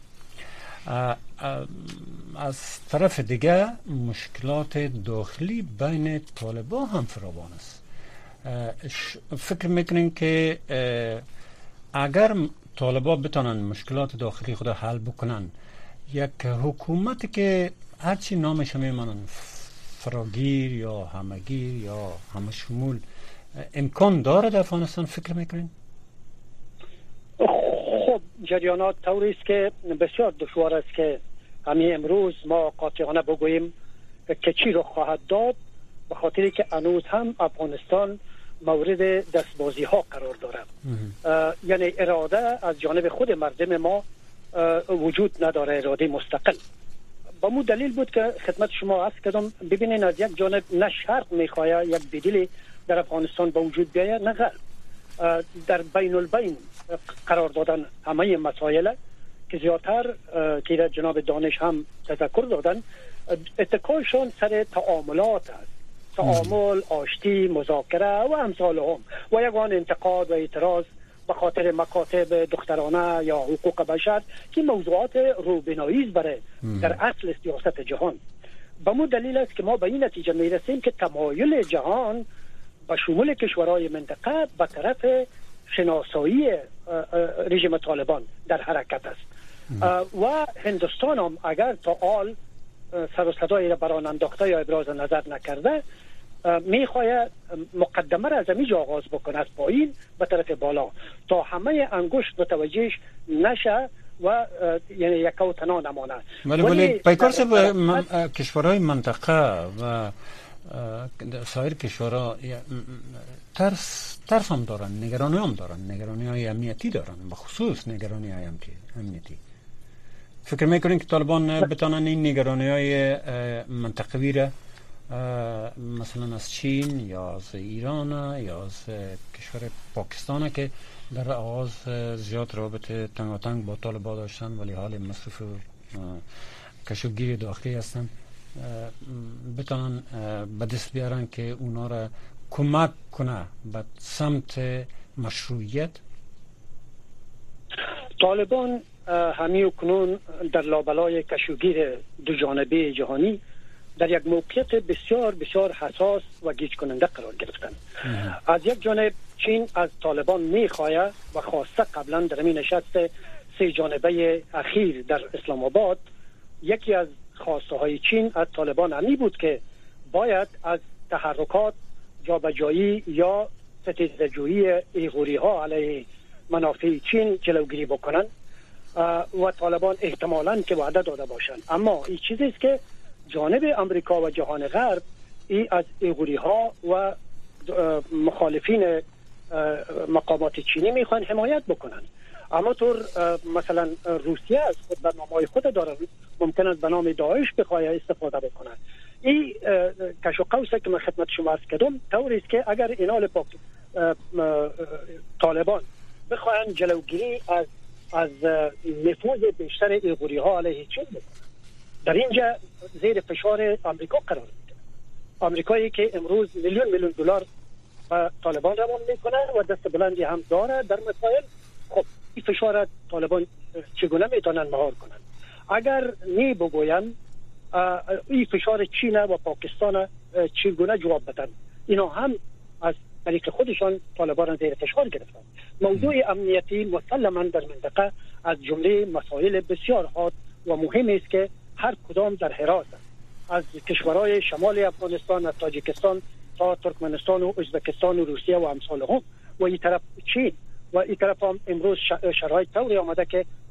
از طرف دیگه مشکلات داخلی بین طالبان هم فراوان است. فکر میکنین که اگر طالبان بتونن مشکلات داخلی خود حل بکنن، یک حکومت که هرچی نامش میمانن فراگیر یا همگیر یا همشمول امکان داره در افغانستان؟ فکر میکنین؟ خب جریانات طوری است که بسیار دشوار است که همین امروز ما قاطعانه بگوییم که چی رو خواهد داد، به خاطری که هنوز هم افغانستان مورد دستبازی ها قرار داره. یعنی اراده از جانب خود مردم ما وجود نداره، اراده مستقل. با مو دلیل بود که خدمت شما عرض کردم، ببینین از یک جانب نه شرق میخواه یک بدیلی در افغانستان به وجود بیاید، نه غرب. در بین البین قرار دادن همه مسائل که زیادتر که جناب دانش هم تذکر دادن، اتکایشان سر تعاملات است، تعامل، آشتی، مذاکره و امثال هم و یگان انتقاد و اعتراض به خاطر مکاتب دخترانه یا حقوق بشر که موضوعات روبناییز برای در اصل سیاست جهان. به مو دلیل است که ما به این نتیجه میرسیم که تمایل جهان به شمول کشورهای منطقه به طرف شناسایی رژیم طالبان در حرکت است. و هندوستان هم اگر تا آل سر و صدایی را بران انداخته یا ابراز نظر نکرده، میخواه مقدمه را از اینجا آغاز بکنه، از پایین به طرف بالا، تا همه انگشت متوجهش نشه و یعنی یک و تنها نمانه. ولی پیکار صاحب، کشورهای منطقه و سایر کشورها ترس هم دارن، نگرانی هم دارن، نگرانی های امنیتی دارن، بخصوص نگرانی های امنیتی. فکر میکنین که طالبان بتانن این نگرانی های منطقوی را مثلا از چین یا از ایران یا از کشور پاکستان که در آغاز زیاد رابطه تنگاتنگ با طالبان داشتن ولی حال مصرف کشوگیر داخلی هستن، بتانن به دست بیارن که اونا را کمک کنه به سمت مشروعیت؟ طالبان همین کنون در لابلای کشوگیر دو جانبه جهانی در یک موقعیت بسیار بسیار حساس و گیج کننده قرار گرفتن. از یک جانب چین از طالبان میخواه و خواسته قبلا در این نشست سه جانبه اخیر در اسلام آباد، یکی از خواسته های چین از طالبان همی بود که باید از تحرکات جابجایی یا ستیزجویی ایغوری ها علیه منافع چین جلوگیری بکنن و طالبان احتمالاً که وعده داده باشند. اما این چیزی است که جانب امریکا و جهان غرب ای از ایغوری ها و مخالفین مقامات چینی میخوان حمایت بکنن. اما طور مثلا روسیه از خود برنامه‌های خود داره، ممکن است به نام داعش بخواد استفاده بکنه. این کش و قوسه که من خدمت شما عرض کردم طوری است که اگر اینال طالبان بخواهند جلوگیری از نفوذ بیشتر ایغوری ها علیه چین بکنن، در اینجا زیر فشار آمریکا قرار میگیره. آمریکایی که امروز میلیون دلار به طالبان روان میکنه و دست بلندی هم داره در مسائل، خب این فشار طالبان چگونه میتونن مهار کنن؟ اگر می بگوین این فشار چین و پاکستان چگونه جواب بدن، اینا هم از طریق خودشان طالبان زیر فشار گرفتن. موضوع امنیتی مسلما در منطقه از جمله مسائل بسیار حاد و مهم است که هر کدام در حراس است. از کشورهای شمال افغانستان، از تاجیکستان تا ترکمنستان و ازبکستان و روسیه و امثال هم، و این طرف چین و این طرف هم امروز شرایط طوری آمده که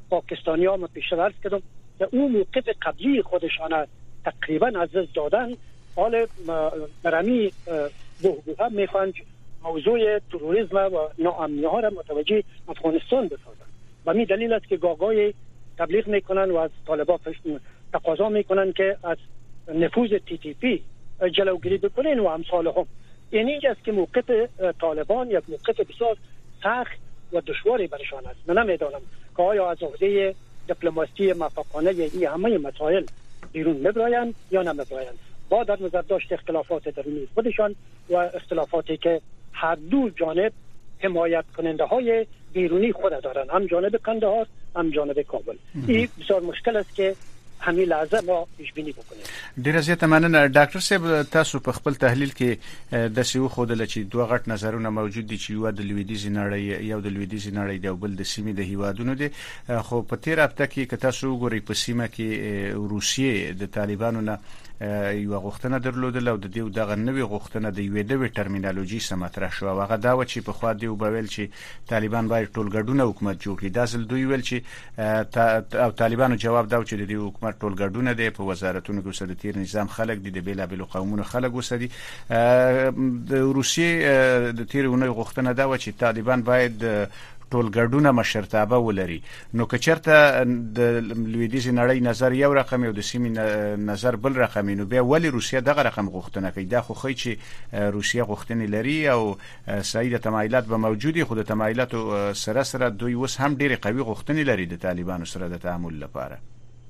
پاکستانی‌ها پیشتر عرض کردم که اون موقف قبلی خودشان تقریبا از دست دادن. حال برمی بحبوحه میخوان موضوع تروریسم و ناامنی ها را متوجه افغانستان بسازن و می دلیل است که گاگای تبلیغ میکنن و از طالبان تقاضا میکنن که از نفوذ TTP جلوگیری بکنن و امثال هم. این اینجاست که موقف طالبان یک موقف بسیار سخت و دشواری برشان است. من نمیدانم که آیا از عهده دیپلماسی موفقانه این همه مسائل بیرون میبراین یا نمیبراین. با در نظر داشت اختلافات درونی خودشان و اختلافاتی که هر دو جانب حمایت کننده های بیرونی خود دارن، هم جانب قندهار هم جانب کابل. این بسیار مشکل است که همین لحظه ما پیش بینی بکنیم. ډیر زیات مننه ډاکټر صاحب. تاسو په خپل تحلیل کې د سیو خودل چې دوه غټ نظرونه موجود دي چې یو د لویدیځ نړۍ یو د لویدیځ نړۍ دی او بل د سیمې د هیوادونو دي. خو په تیر هفته کې که تاسو وګورئ په سیمه کې روسیې د طالبانو نه یو غوښتنه درلودل او د دې دغه نوې غوښتنه د یوې نوې ټرمینالوژي سم مطرح شو. هغه دا و چې په خوا دی وبویل چې طالبان باید ټولګډونه حکومت جوړ کړي. دا ځل دوی ویل چې او طالبانو جواب دا و چې د دې حکومت ټولګډونه دی په وزارتونو کې د تیر نظام خلک دي د بیلابل قومونو خلک وسدي. د روسیې د تیر اونۍ غوښتنه دا و چې طالبان باید ټولګډونه مشرتابه ولري. نو که چېرته د لویدیځ نړۍ نظر یو رقم او د سیمې نظر بل رقم، نو بیا ولې روسیه دغه رقم غوښتنه کوي؟ دا خو ښیي چې روسیه غوښتنې لري او صحیح د تمایلات به موجودي، خو د تمایلاتو سره سره دوی اوس هم ډېرې قوي غوښتنې لري د طالبانو سره د تعامل لپاره.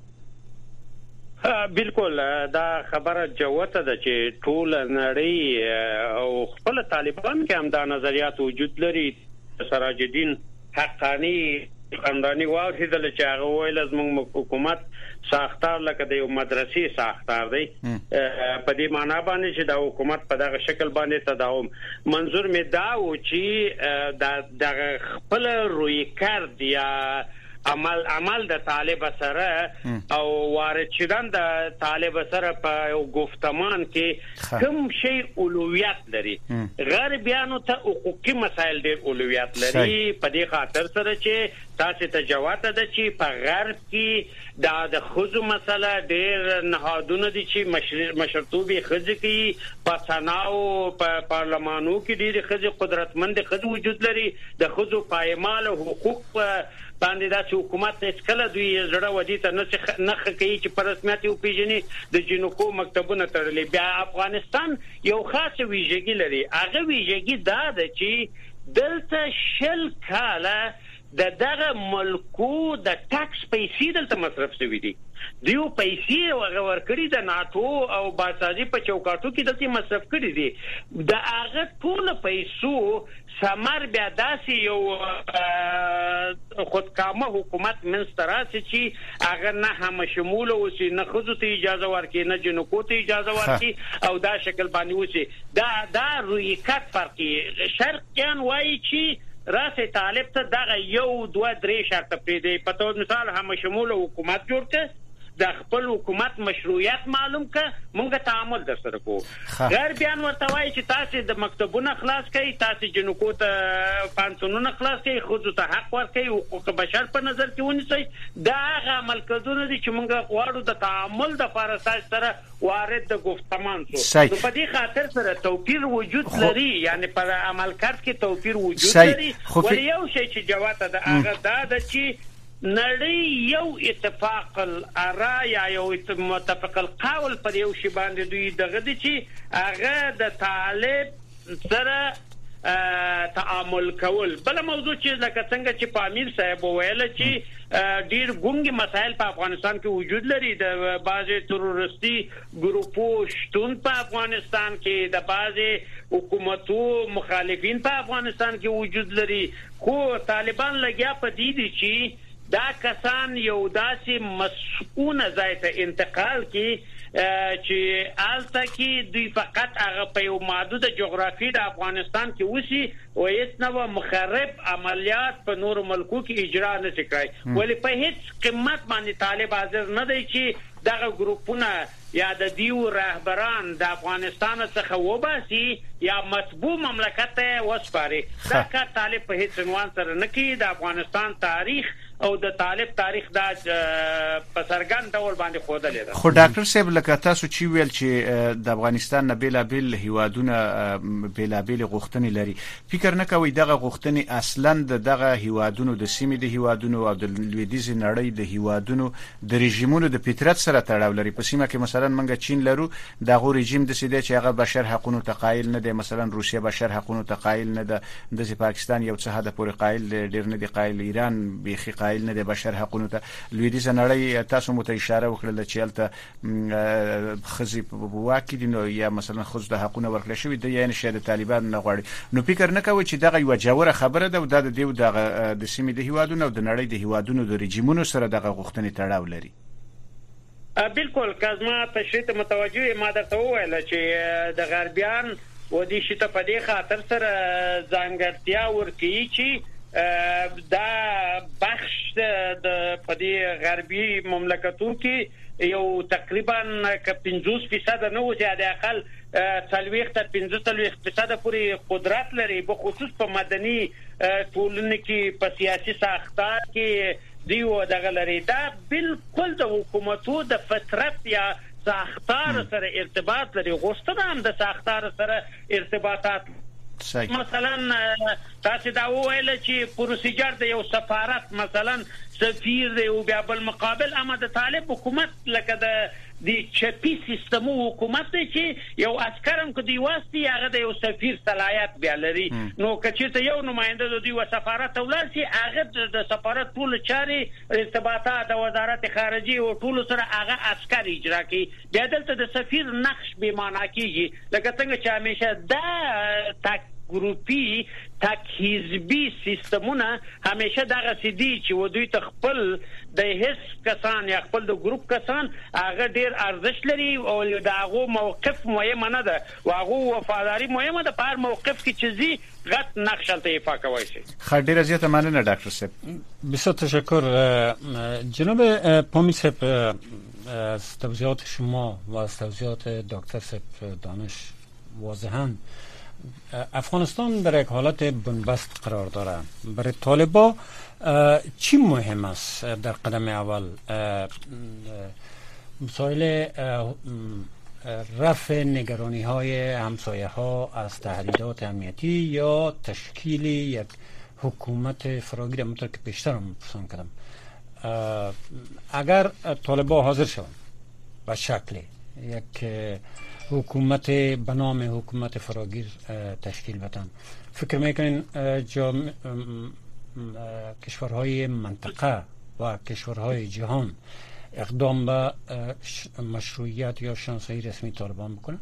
بالکل دا خبره جوته ده چې ټول نړۍ او خپل طالبان کې هم دا نظریات وجود لري. سراج الدین حقانی خاندانی واحدل چې هغه ویل زموږ حکومت ساختار لکه د یو مدرسې ساختار دی. په دې معنا باندې چې دا حکومت په دغه شکل باندې تداوم. منظور می دا و چې د خپل روی کړ یا عمل د طالب سره او وارد شدن د طالب سره په گفتمان کې کوم شی اولویت لري. غربیانو ته حقوقي مسایل ډېر اولویت لري. په دې خاطر سره چې تاسو ته جواب ده چې په غرب کې د خزو مسله ډېر نهادونه دي چې مشرتوبي خزي کوي. په سناو په پارلمانو کې ډېر خزي قدرتمند خزي وجود لري. د خزو پایمال حقوق باندې دا حکومت هیڅ کله دوی زړه ودی ته نه کوي چې په رسمیت یو پیژني. د جنکو مکتبونه تړلې. بیا افغانستان یو خاص ویژګي لري. هغه ویژګي دا ده چې دلته شل کاله دغه ملکو د ټاکس پیسې دلته مصرف شوي دي. دیو پیسې ورکړي د ناتو او باسازي په چوکاټو کې دلته مصرف کړي دي. د هغه ټول پیسو ثمر بیا داسې یو خودکامه حکومت منستراسي چې هغه نه هم شمول اوسي، نه خزو ته اجازه ورکړي، نه جنکو ته اجازه ورکړي او دا شکل باندې اوسي. دا روی کټ فرقي. شرقیان وایي چې راسه طالب ته دغه یو دوه درې شرط پیدا. په توګه مثال هم شمول حکومت جوړ کړي، د خپل حکومت مشروعیت معلوم ک مونږه تعامل در سره کو. غربیان ورته وایي چې تاسو د مکتبونو خلاص کړئ، تاسو جنکو ته پانسونونه خلاص کړئ، خود ته حق ورکړئ، حقوق بشر په نظر کې ونیسئ. دا هغه عمل کړونه دي چې مونږه غواړو د تعامل د فارساج سره وارد د گفتمان شو. نو په دې خاطر سره توپیر وجود لري، یعنی پر عمل کړ کې توپیر وجود لري. ولې یو شی چې جواب ده هغه دا ده چې نړۍ یو اتفاق الارا یا یو متفق القول پر یو شی باندې دوی دغه دي چې هغه د طالب سره تعامل کول. بل موضوع چې لکه څنګه چې پامیر صاحب ویل چې ډیر ګونګي مسایل په افغانستان کې وجود لري. د بعضي تروریستي ګروپو شتون په افغانستان کې، د بعضي حکومتو مخالفین په افغانستان کې وجود لري. خو طالبان لګیا په دې دي چې دا کسان یو داسې مسؤونه ځای ته انتقال کی چې آلته کې دوی فقط هغه په یو محدود جغرافي د افغانستان کې وسی او هیڅ نوع مخرب عملیات په نور ملکو کې اجرا نه کوي. ولی په هیڅ قیمت باندې طالب حاضر نه دی چې دغه ګروپونه یا د دیو رهبران د افغانستان څخه وباسي یا مطبوع مملکت ته وسپاري. دا کار طالب په هیڅ عنوان سره نه کوي. د افغانستان تاریخ او د طالب تاریخ دا په سرګند ډول باندې خوده لیدا. خو ډاکټر صاحب لکه تاسو چې ویل چې د افغانستان نه بیلابل هیوادونه بیلابل غوښتنې لري، فکر نه کوي دغه غوښتنې اصلا دغه هیوادونو د سیمې د هیوادونو او د لویدیځ نړۍ د هیوادونو د رژیمونو د فطرت سره تړاو لري؟ په سیمه کې مثلا منګه چین لرو، دغه رژیم د سیده چې هغه بشر حقوقو ته قایل نه دی، مثلا روسیه بشر حقوقو ته قایل نه ده، د پاکستان یو څه حد پورې قایل ډیر نه دی قایل، ایران بیخي قایل نه دی بشر حقوقو ته. لویدیځ نړۍ تاسو مو ته اشاره وکړه چې الته خزي واکې دي نو یا مثلا خزو د حقوقو ورکړل شوی دی، یعنی شاید طالبان نه غواړي. نو فکر نه کوي چې دغه یو جوړه خبره ده او د دیو د سیمې د هیوادونو او د نړۍ د هیوادونو د رژیمونو سره دغه غوښتنې تړاو لري؟ بالکل کازما تشریح ته متوجه ما درته وویل چې د غربیان و دې شته په دې خاطر سره ځانګړتیا ورکړي چې دا بخش د په دې غربي مملکتونو کې یو تقریبا 50% نه و زیاده اقل 40-45% پورې قدرت لري، به خصوص په مدني ټولنه کې په سیاسي ساختار کې دیو دغه لري. دا بالکل د حکومتو د فطرت یا ساختار سره ارتباط لري، غوښتنه هم د ساختار سره ارتباطات. مثلا تاسو دا وویل چې پروسیجر د یو سفارت مثلا سفیر دی او بیا بل مقابل اما د طالب حکومت لکه د چپی سیستم حکومت دی چې یو عسکرم کو دی واسطي هغه د یو سفیر صلاحیت بیا لري. نو کچې یو نماینده د دوی سفارت ولرسي هغه د سفارت ټول چاري ارتباطات د وزارت خارجه او ټول سره هغه عسکر اجرا کوي. بیا دلته د سفیر نقش به معنا کیږي لکه څنګه چې همیشه دا ګروپي تک حزبي سیستمونه همیشه دغه سدي چې ودوی تخپل د هیڅ کسان یا خپل د ګروپ کسان هغه ډیر ارزښت لري او دغه موقف مهمه نه ده او هغه وفاداری مهمه ده. په موقف کې چې زی غټ نقش ته ایفا کوي شي. خیر زیات مننه ډاکټر صاحب. بسیار تشکر جناب پامی صاحب از توضیحات شما و از توضیحات دکتر صاحب دانش. واضحاً افغانستان در یک حالت بنبست قرار داره. برای طالبا چی مهم است در قدم اول؟ مسائل رفع نگرانی های همسایه ها از تهدیدات امنیتی یا تشکیل یک حکومت فراگیر؟ همونطور که پیشتر هم پرسان کردم اگر طالبا حاضر شوند به شکل یک حکومت به نام حکومت فراگیر تشکیل بدن، فکر میکنین کشورهای منطقه و کشورهای جهان اقدام به مشروعیت یا شناسایی رسمی طالبان بکنن؟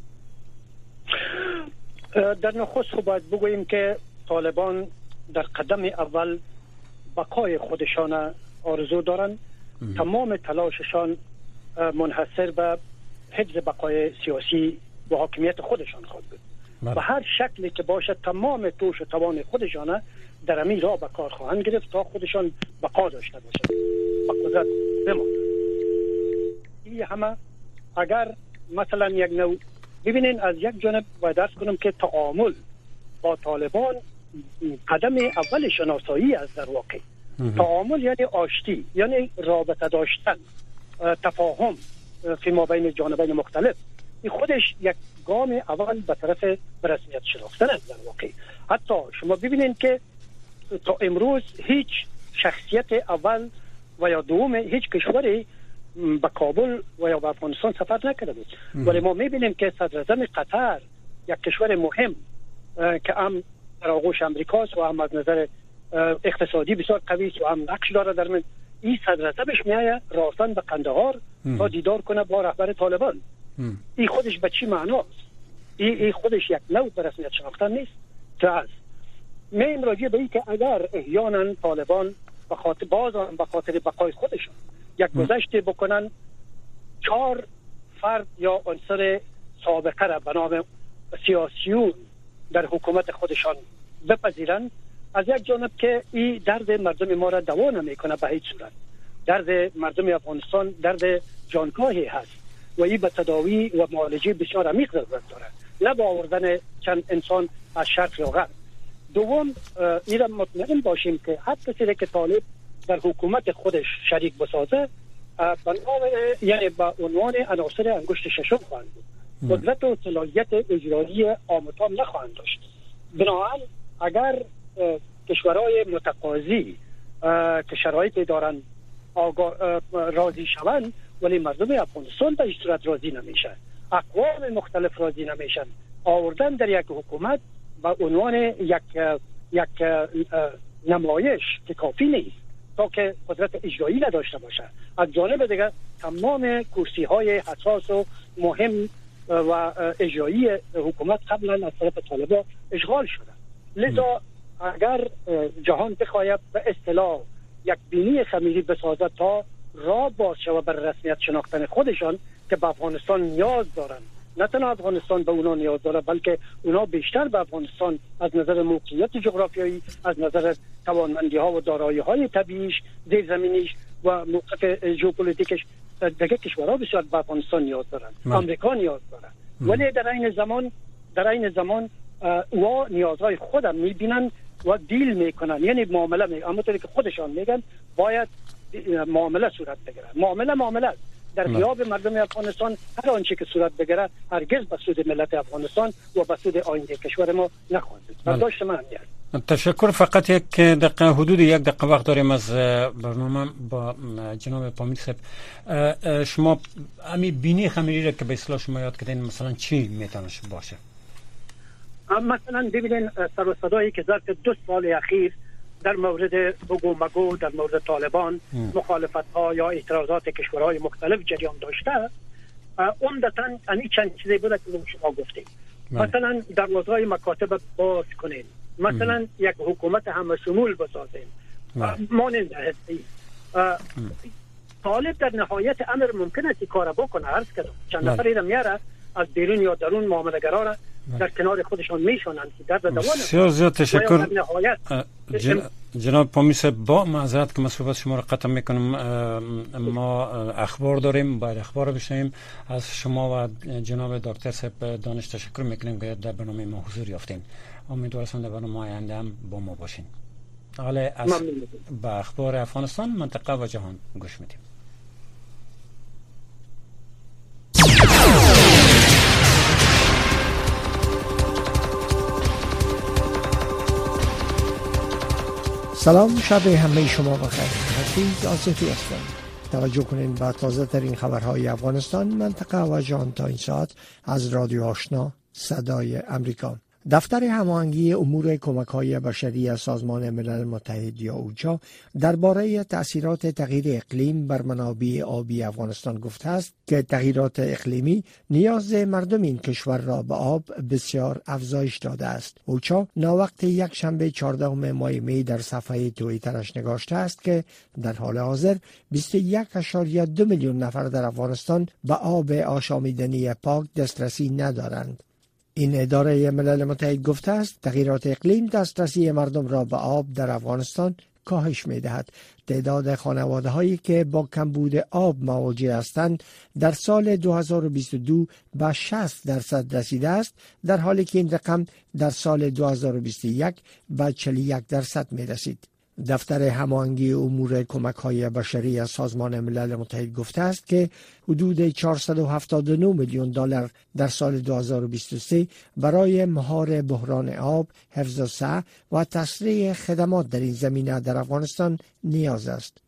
در نخست باید بگوییم که طالبان در قدم اول بقای خودشان آرزو دارند. تمام تلاششان منحصر به حفظ بقای سیاسی و حاکمیت خودشان خواهد بود. به هر شکلی که باشه تمام توش و توان خودشان در همین راه به کار خواهند گرفت تا خودشان بقا داشته باشند و قدرت بماند. این همه اگر مثلا یک نوع ببینین از یک جانب باید درس کنم که تعامل با طالبان قدم اول شناسایی است. در واقع تعامل یعنی آشتی، یعنی رابطه داشتن، تفاهم فی ما بین جانبین مختلف. این خودش یک گام اول به طرف رسمیت شناختن است. در واقع حتی شما ببینین که تا امروز هیچ شخصیت اول و یا دوم هیچ کشوری به کابل و یا به افغانستان سفر نکرده بود، ولی ما میبینیم که صدر اعظم قطر یک کشور مهم که هم در آغوش امریکاست و هم از نظر اقتصادی بسیار قوی است و هم نقش داره در من، این صدر اعظمش میایه راسن به قندهار تا دیدار کنه با رهبر طالبان. این خودش به چی معناست؟ این خودش یک نوع به رسمیت شناختن نیست؟ تعال میم راجع به این که اگر احیانا طالبان به خاطر بقای خودشان یک گذشته بکنن 4 فرد یا عنصر سابقه را به نام سیاسیون در حکومت خودشان بپذیرن، از یک جانب که این درد مردم ما را دوا نمیکنه به هیچ صورت. درد مردم افغانستان درد جانکاهی هست و این به تداوی و معالجه بسیار عمیق ضرورت داره، نه با آوردن چند انسان از شرق یا غرب. دوم این را مطمئن باشیم که هر کسی که طالب در حکومت خودش شریک بسازه یعنی با عنوان عناصر انگشت ششم خواهند بود. قدرت و صلاحیت اجرایی عام و تام نخواهند داشت. بنابراین اگر کشورهای متقاضی که شرایط دارن راضی شوند، ولی مردم افغانستان به این صورت راضی نمیشن، اقوام مختلف راضی نمیشن. آوردن در یک حکومت با عنوان یک نمایش که کافی نیست تا که قدرت اجرایی نداشته باشه. از جانب دیگر تمام کرسی های حساس و مهم و اجرایی حکومت قبلا از طرف طالبان اشغال شده. لذا اگر جهان بخواهد به اصطلاح یک بینی خمیری بسازد تا راه باز شود بر رسمیت شناختن خودشان که به افغانستان نیاز دارند، نه تنها افغانستان به اونا نیاز داره بلکه اونا بیشتر به افغانستان از نظر موقعیت جغرافیایی، از نظر توانمندی ها و دارایی های طبیعیش، زیرزمینیش و موقعیت ژئوپلیتیکش، دیگه کشورها بسیار به افغانستان نیاز دارن، آمریکا نیاز داره. ولی در این زمان و نیازهای خودم میبینن و دیل میکنن، یعنی معامله میکنن. اما طوری که خودشان میگن باید معامله صورت بگیره. معامله در غیاب مردم افغانستان هر آنچه که صورت بگیره هرگز به سود ملت افغانستان و به سود آینده کشور ما نخواهد بود. برداشت من هست. تشکر. فقط یک دقیقه، حدود یک دقیقه وقت داریم از برنامه با جناب پامیر صاحب. شما امی بینی خمیری را که به اصطلاح شما یاد کردین مثلا چی میتونه باشه؟ مثلا ببینید سر و صدایی که ظرف 2 سال اخیر در مورد بگو مگو در مورد طالبان مخالفت ها یا اعتراضات کشورهای مختلف جریان داشته، عمدتاً این چند چیزی بوده که شما گفتیم. مثلا دروازه‌های مکاتب باز کنین، مثلا یک حکومت همشمول بسازیم، مانند هستی. طالب در نهایت امر ممکن است کار بکنه، عرض کردم چند نفری را میاره از بیرون یا درون معامله‌گرا را در کنار خودشان میشونند که در دوام. زیاد تشکر جناب پامیر صاحب. با معذرت که صحبت شما را قطع میکنم، ما اخبار داریم، باید اخبار بشنویم از شما و جناب دکتر صاحب دانش تشکر میکنیم که در برنامه ما حضور یافتین. امیدوارم در برنامه آینده هم با ما باشین. حالا از با اخبار افغانستان، منطقه و جهان گوش میدیم. سلام، شب همه شما بخیر. حفیظ آصفی هستم. توجه کنین به تازه ترین خبرهای افغانستان، منطقه و جهان تا این ساعت از رادیو آشنا صدای امریکا. دفتر هماهنگی امور کمک‌های بشری سازمان ملل متحد یا اوچا درباره تأثیرات تغییر اقلیم بر منابع آبی افغانستان گفته است که تغییرات اقلیمی نیاز مردم این کشور را به آب بسیار افزایش داده است. اوچا ناوقت یک شنبه 14 ماه می در صفحه توییترش نگاشته است که در حال حاضر 21.2 میلیون نفر در افغانستان به آب آشامیدنی پاک دسترسی ندارند. این اداره ملل متحد گفته است تغییرات اقلیم دسترسی مردم را به آب در افغانستان کاهش می‌دهد. تعداد خانواده‌هایی که با کمبود آب مواجه هستند در سال 2022 به 60% رسیده است، در حالی که این رقم در سال 2021 به 41% می‌رسید. دفتر هماهنگی امور کمک‌های بشری از سازمان ملل متحد گفته است که حدود 479 میلیون دلار در سال 2023 برای مهار بحران آب، حفظ الصحه و تسریع خدمات در این زمینه در افغانستان نیاز است.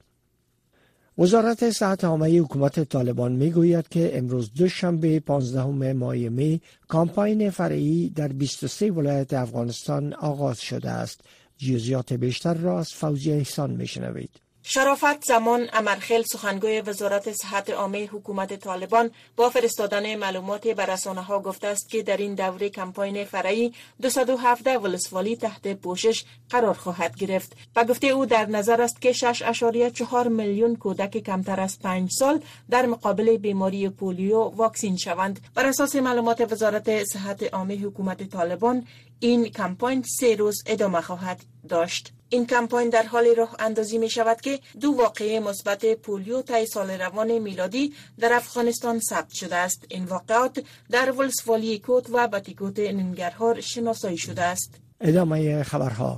وزارت صحت عامه حکومت طالبان میگوید که امروز دوشنبه 15 ماه می کمپاین فرعی در 23 ولایت افغانستان آغاز شده است. جزئیات بیشتر را از فوزیه احسان میشنوید. شرافت زمان امرخیل سخنگوی وزارت صحت عامه حکومت طالبان با فرستادن معلومات به رسانه‌ها گفته است که در این دوره کمپاین فرعی 217 ولسوالی تحت پوشش قرار خواهد گرفت. و گفته او در نظر است که 6.4 میلیون کودک کمتر از 5 سال در مقابل بیماری پولیو واکسین شوند. بر اساس معلومات وزارت صحت عامه حکومت طالبان این کمپاین 3 روز ادامه خواهد داشت. این کمپاین در حال راه اندازی می شود که 2 واقعه مثبت پولیو طی سال روان میلادی در افغانستان ثبت شده است. این واقعات در ولسوالی کوت و باتیکوت ننگرهار شناسایی شده است. ادامه خبرها.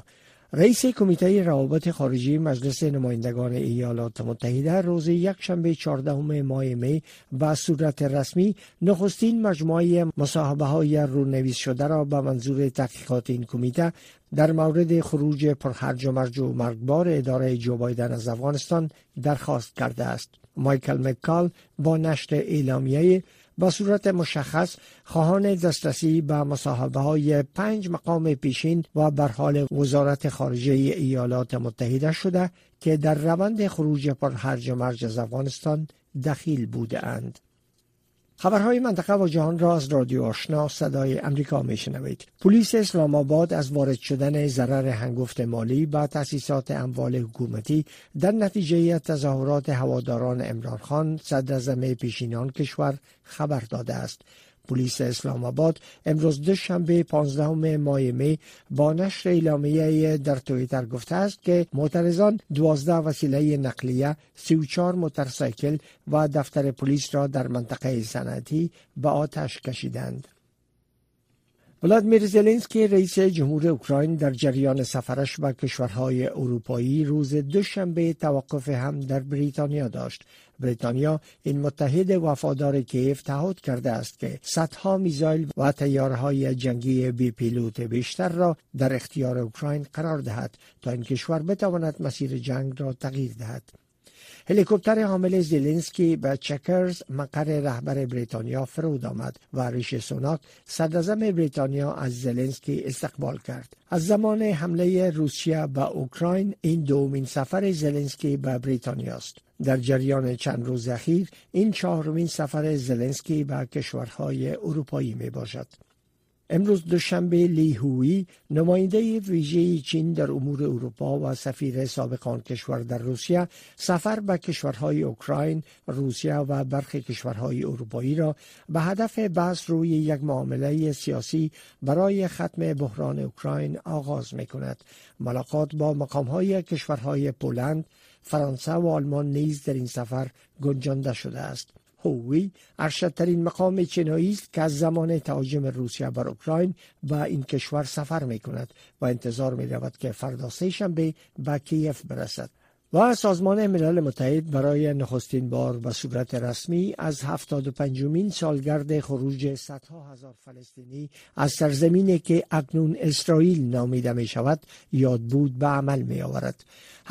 رئیس کمیته روابط خارجی مجلس نمایندگان ایالات متحده روز یکشنبه 14 ماه می به صورت رسمی نخستین مجموعه مصاحبه‌های رونویس شده را به منظور تحقیقات این کمیته در مورد خروج پرهرج و مرج و مرگبار اداره جو بایدن از افغانستان درخواست کرده است. مایکل مکال با نشر اعلامیه به صورت مشخص خواهان دسترسی به مصاحبه‌های 5 مقام پیشین و برحال وزارت خارجه ایالات متحده شده که در روند خروج پرهرج و مرج از افغانستان دخیل بوده اند. خبرهای منطقه و جهان را از رادیو آشنا صدای امریکا میشنوید. پلیس اسلام آباد از وارد شدن ضرر هنگفت مالی به تأسیسات اموال حکومتی در نتیجه تظاهرات هواداران عمران خان صدر اعظم پیشین آن کشور خبر داده است. پلیس اسلام آباد امروز دوشنبه 15 ماه می با نشر اعلامیه در توییتر گفته است که معترضان 12 وسیله نقلیه، 34 موتورسیکل و دفتر پلیس را در منطقه صنعتی به آتش کشیدند. ولادیمیر زلنسکی رئیس جمهور اوکراین در جریان سفرش به کشورهای اروپایی روز دوشنبه توقف هم در بریتانیا داشت. بریتانیا این متحد وفادار کیف تعهد کرده است که صدها میزایل و طیاره‌های جنگی بی پیلوت بیشتر را در اختیار اوکراین قرار دهد تا این کشور بتواند مسیر جنگ را تغییر دهد. هلیکوپتر حامل زلنسکی به چکرز مقر رهبر بریتانیا فرود آمد و ریشی سوناک صدر اعظم بریتانیا از زلنسکی استقبال کرد. از زمان حمله روسیه به اوکراین این دومین سفر زلنسکی به بریتانیا است. در جریان چند روز اخیر این چهارمین سفر زلنسکی به کشورهای اروپایی می باشد. امروز دوشنبه لی هویی نماینده ویژه چین در امور اروپا و سفیر سابق آن کشور در روسیه سفر به کشورهای اوکراین، روسیه و برخی کشورهای اروپایی را به هدف بحث روی یک معامله سیاسی برای ختم بحران اوکراین آغاز می‌کند. ملاقات با مقام‌های کشورهای پولند، فرانسه و آلمان نیز در این سفر گنجانده شده است. هویی ارشدترین مقام چینایی است که از زمان تهاجم روسیه بر اوکراین به این کشور سفر می کند و انتظار می رود که فردا سه‌شنبه به کیف برسد. و سازمان ملل متحد برای نخستین بار به صورت رسمی از 75مین سالگرد خروج صدها هزار فلسطینی از سرزمینی که اکنون اسرائیل نامیده می شود یادبود به عمل می آورد.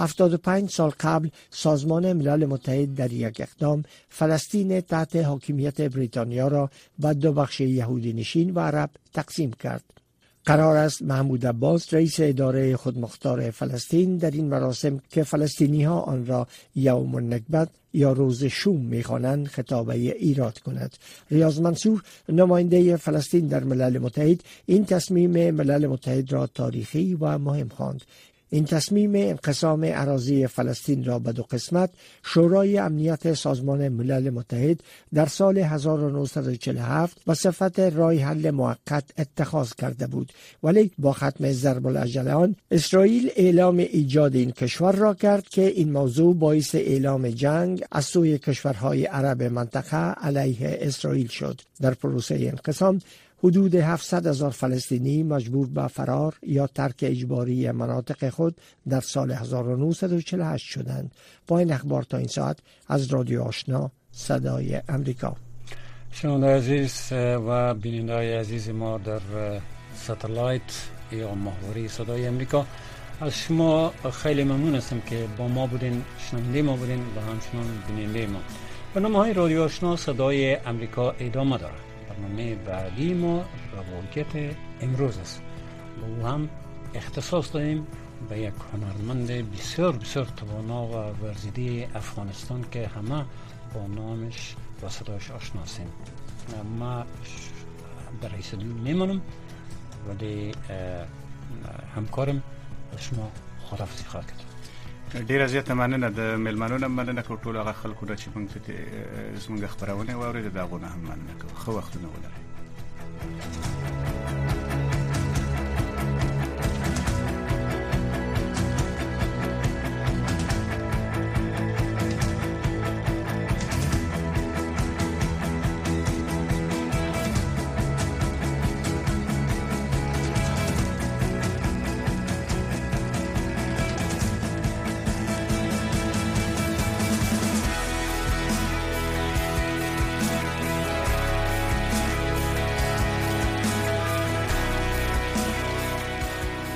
75 سال قبل سازمان ملل متحد در یک اقدام فلسطین تحت حاکمیت بریتانیا را به دو بخش یهودی نشین و عرب تقسیم کرد. قرار است محمود عباس رئیس اداره خودمختار فلسطین در این مراسم که فلسطینی ها آن را یوم النکبت یا روز شوم می‌خوانند خطابه ایراد کند. ریاض منصور نماینده فلسطین در ملل متحد این تصمیم ملل متحد را تاریخی و مهم خواند. این تصمیم انقسام اراضی فلسطین را به دو قسمت شورای امنیت سازمان ملل متحد در سال 1947 به صفت راه حل موقت اتخاذ کرده بود، ولی با ختم ضرب الاجل آن اسرائیل اعلام ایجاد این کشور را کرد که این موضوع باعث اعلام جنگ از سوی کشورهای عرب منطقه علیه اسرائیل شد. در پروسه انقسام حدود 700,000 فلسطینی مجبور به فرار یا ترک اجباری مناطق خود در سال 1948 شدند. با این اخبار تا این ساعت از رادیو آشنا صدای امریکا. شنونده عزیز و بیننده عزیز ما در ساتلایت یا ماهواره صدای امریکا، از شما خیلی ممنون هستم که با ما بودین، شنونده ما بودین و همچنان بیننده ما. برنامه‌های رادیو آشنا صدای امریکا ادامه دارد. برنامه بعدی ما روایت امروز است. با هم اختصاص داریم به یک هنرمند بسیار بسیار توانا و ورزیده افغانستان که همه با نامش و صدایش آشناسیم. ما در رئیس نمیمونم ولی همکارم شما خداحافظي خواهد کرد. ډیره زیاته مننه د ملمنونو مننه کوم ټول هغه خلکو چې موږ ته زموږ خبرونه واوري د داغونه هم مننه کوم. خو وختونه ولرئ.